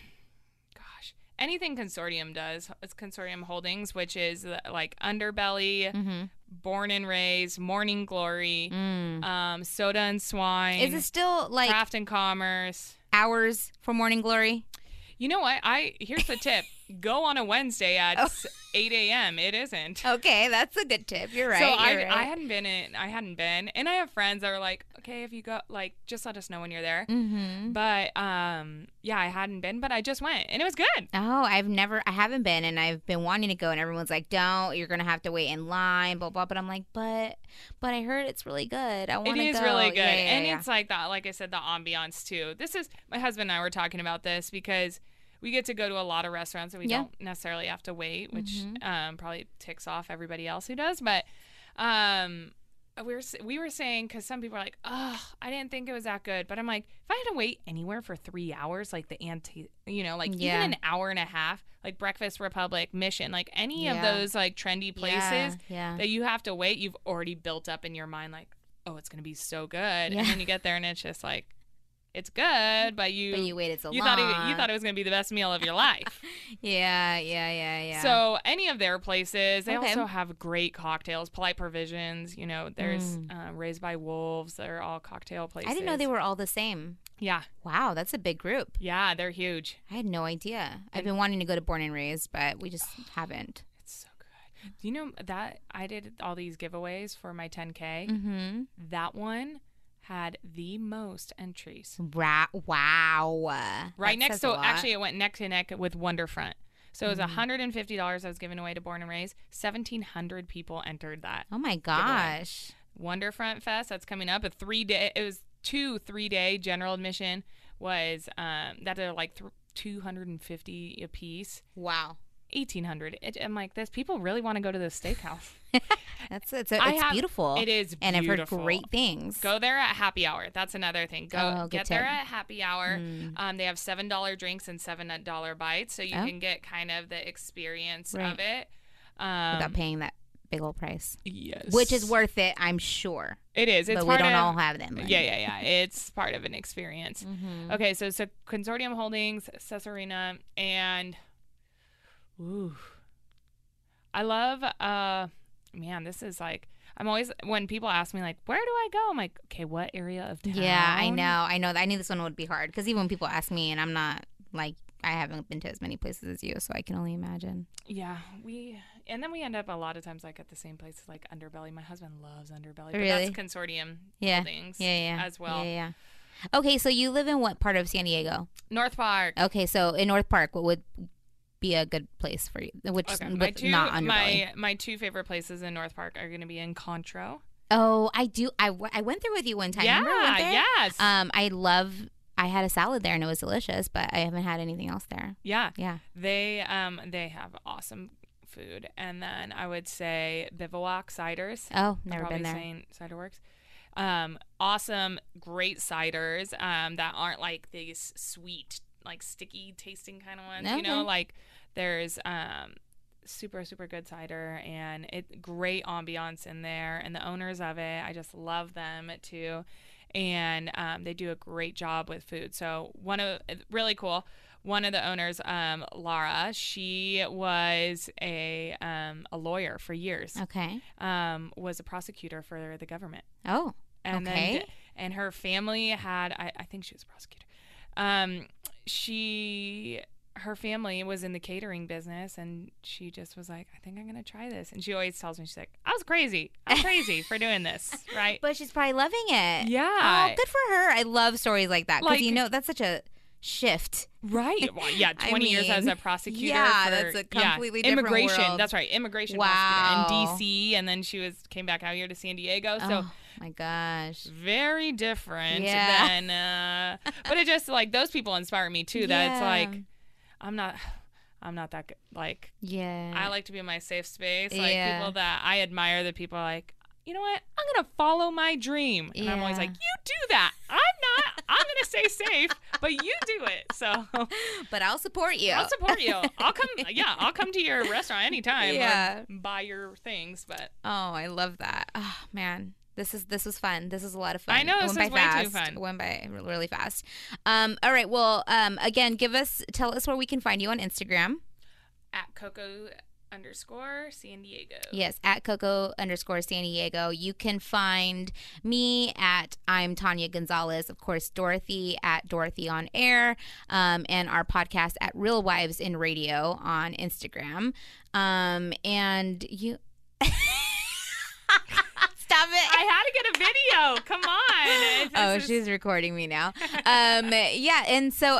gosh, anything Consortium does. It's Consortium Holdings, which is uh, like Underbelly, Mm-hmm. Born and Raised, Morning Glory, Mm. um, Soda and Swine. Is it still like Craft and Commerce? hours for Morning Glory? You know what? I here's the tip: go on a Wednesday at Oh. eight a.m. It isn't. Okay, that's a good tip. You're right. So you're I, right. I hadn't been in. I hadn't been, and I have friends that are like, okay, if you go, like, just let us know when you're there. Mm-hmm. But um, yeah, I hadn't been, but I just went, and it was good. Oh, I've never, I haven't been, and I've been wanting to go, and everyone's like, "Don't, you're gonna have to wait in line, blah blah." But I'm like, but, but I heard it's really good. I want to go. It is really good, Yeah, yeah, and yeah. it's like that. Like I said, the ambiance too. This is my husband and I were talking about this because we get to go to a lot of restaurants and we Yeah. don't necessarily have to wait, which Mhm. um, probably ticks off everybody else who does. But um, we were we were saying because some people are like, oh, I didn't think it was that good. But I'm like, if I had to wait anywhere for three hours, like the anti, you know, like Yeah. even an hour and a half, like Breakfast Republic, Mission, like any of Yeah. those like trendy places Yeah, yeah. that you have to wait, you've already built up in your mind like, oh, it's gonna be so good, Yeah. and then you get there and it's just like, it's good, but you But you waited so you long. thought it, you thought it was gonna be the best meal of your life. Yeah, yeah, yeah, yeah. So any of their places, they Okay. also have great cocktails. Polite Provisions, you know, there's Mm. uh, Raised by Wolves. They're all cocktail places. I didn't know they were all the same. Yeah, Wow, that's a big group. yeah, they're huge. I had no idea. I've been wanting to go to Born and Raised, but we just haven't. It's so good. Do you know that I did all these giveaways for my ten K? Mm-hmm. That one had the most entries. Ra- wow. Right That next says a to, lot. actually, it went neck to neck with Wonderfront. So it was Mm. one hundred fifty dollars I was giving away to Born and Raised. seventeen hundred people entered that. Oh my gosh. Wonderfront Fest, that's coming up. A three day, it was two three day general admission was, um, that are like th- two hundred fifty a piece. Wow. eighteen hundred. It, I'm like, this people really want to go to the steakhouse. That's it's, it's I have- beautiful. It is and I've heard beautiful. great things. Go there at happy hour. That's another thing. Go Oh, good get there tip. at happy hour. Mm. Um, they have seven dollar drinks and seven dollar bites, so you Oh. can get kind of the experience Right. of it. Um, Without paying that big old price, yes, which is worth it, I'm sure. it is. It's but we part don't of, all have them. Yeah, yeah, yeah. It's part of an experience. Mm-hmm. Okay, so so Consortium Holdings, Cesarina, and ooh, I love. Uh, man, this is like. I'm always, when people ask me, like, where do I go? I'm like, okay, what area of town? Yeah, I know. I know. I knew this one would be hard because even when people ask me, and I'm not like, I haven't been to as many places as you, so I can only imagine. Yeah, we, and then we end up a lot of times like at the same places, like Underbelly. My husband loves Underbelly. But Really? that's Consortium Yeah. Holdings Yeah, yeah. as well. Yeah, yeah. Okay, so you live in what part of San Diego? North Park. Okay, so in North Park, what would be a good place for you? Which Okay, with my two, not Underbelly. my, my two favorite places in North Park are going to be in Contro. Oh, I do. I, w- I went there with you one time. Yeah, Remember I went there? yes. Um, I love. I had a salad there and it was delicious, but I haven't had anything else there. yeah. Yeah. They um they have awesome food. And then I would say Bivouac Ciders. Oh, I'm never probably been there. saying Cider Works. Um, awesome, great ciders um, that aren't like these sweet, like sticky tasting kind of ones. You know, Okay. like there's um, super, super good cider and it great ambiance in there. And the owners of it, I just love them too. And um, they do a great job with food. So one of really cool. One of the owners, um, Laura, she was a um, a lawyer for years. Okay. Um, was a prosecutor for the government. Oh. And Okay. then and her family had I, I think she was a prosecutor. Um, she her family was in the catering business and she just was like, I think I'm gonna try this. And she always tells me, she's like, I was crazy. I'm crazy for doing this. Right. But she's probably loving it. Yeah. Oh, good for her. I love stories like that because Like- you know that's such a shift. Right. Well, yeah, I twenty years as mean, a prosecutor. yeah, for, that's a completely yeah, different immigration. world. That's right, immigration Wow. prosecutor in D C, and then she was came back out here to San Diego. So Oh my gosh. very different Yeah. than. Uh, but it just like those people inspire me too. That it's Yeah. like, I'm not. I'm not that good. Like Yeah. I like to be in my safe space. Like Yeah. people that I admire. That people are like, you know what? I'm gonna follow my dream, and I'm always Yeah. like, you do that. I'm not. I'm gonna stay safe, but you do it. So. But I'll support you. I'll support you. I'll come. Yeah, I'll come to your restaurant anytime. Yeah. Or buy your things. But Oh, I love that. Oh man, this is this was fun. This is a lot of fun. I know, It this went is by way fast. too fun. It went by re- really fast. Um, all right. Well, um, again, give us tell us where we can find you on Instagram. at Coco underscore San Diego. Yes, at Coco underscore San Diego. You can find me at I'm Tanya Gonzalez. Of course, Dorothy at Dorothy on Air, um, and our podcast at Real Wives in Radio on Instagram. Um, and you. Stop it. I had to get a video. Come on. This Oh, is- she's recording me now. Um, yeah, and so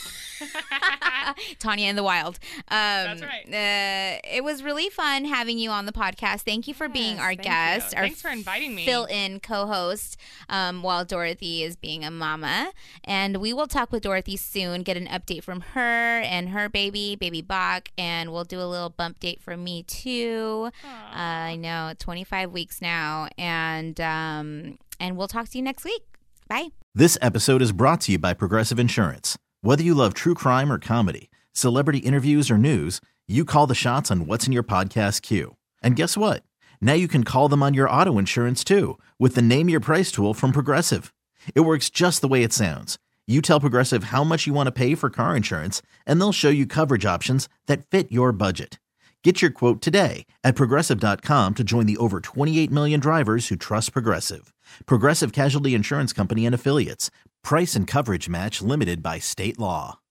Tanya in the wild. Um, That's right. Uh, it was really fun having you on the podcast. Thank you for being Yes, our thank you. guest. Our Thanks for inviting me. Fill-in co-host um, while Dorothy is being a mama. And we will talk with Dorothy soon, get an update from her and her baby, baby Bach, and we'll do a little bump date from me too. Uh, I know, twenty-five weeks now, and um, and we'll talk to you next week. Bye. This episode is brought to you by Progressive Insurance. Whether you love true crime or comedy, celebrity interviews or news, you call the shots on what's in your podcast queue. And guess what? Now you can call them on your auto insurance too with the Name Your Price tool from Progressive. It works just the way it sounds. You tell Progressive how much you want to pay for car insurance, and they'll show you coverage options that fit your budget. Get your quote today at Progressive dot com to join the over twenty-eight million drivers who trust Progressive. Progressive Casualty Insurance Company and Affiliates. Price and coverage match limited by state law.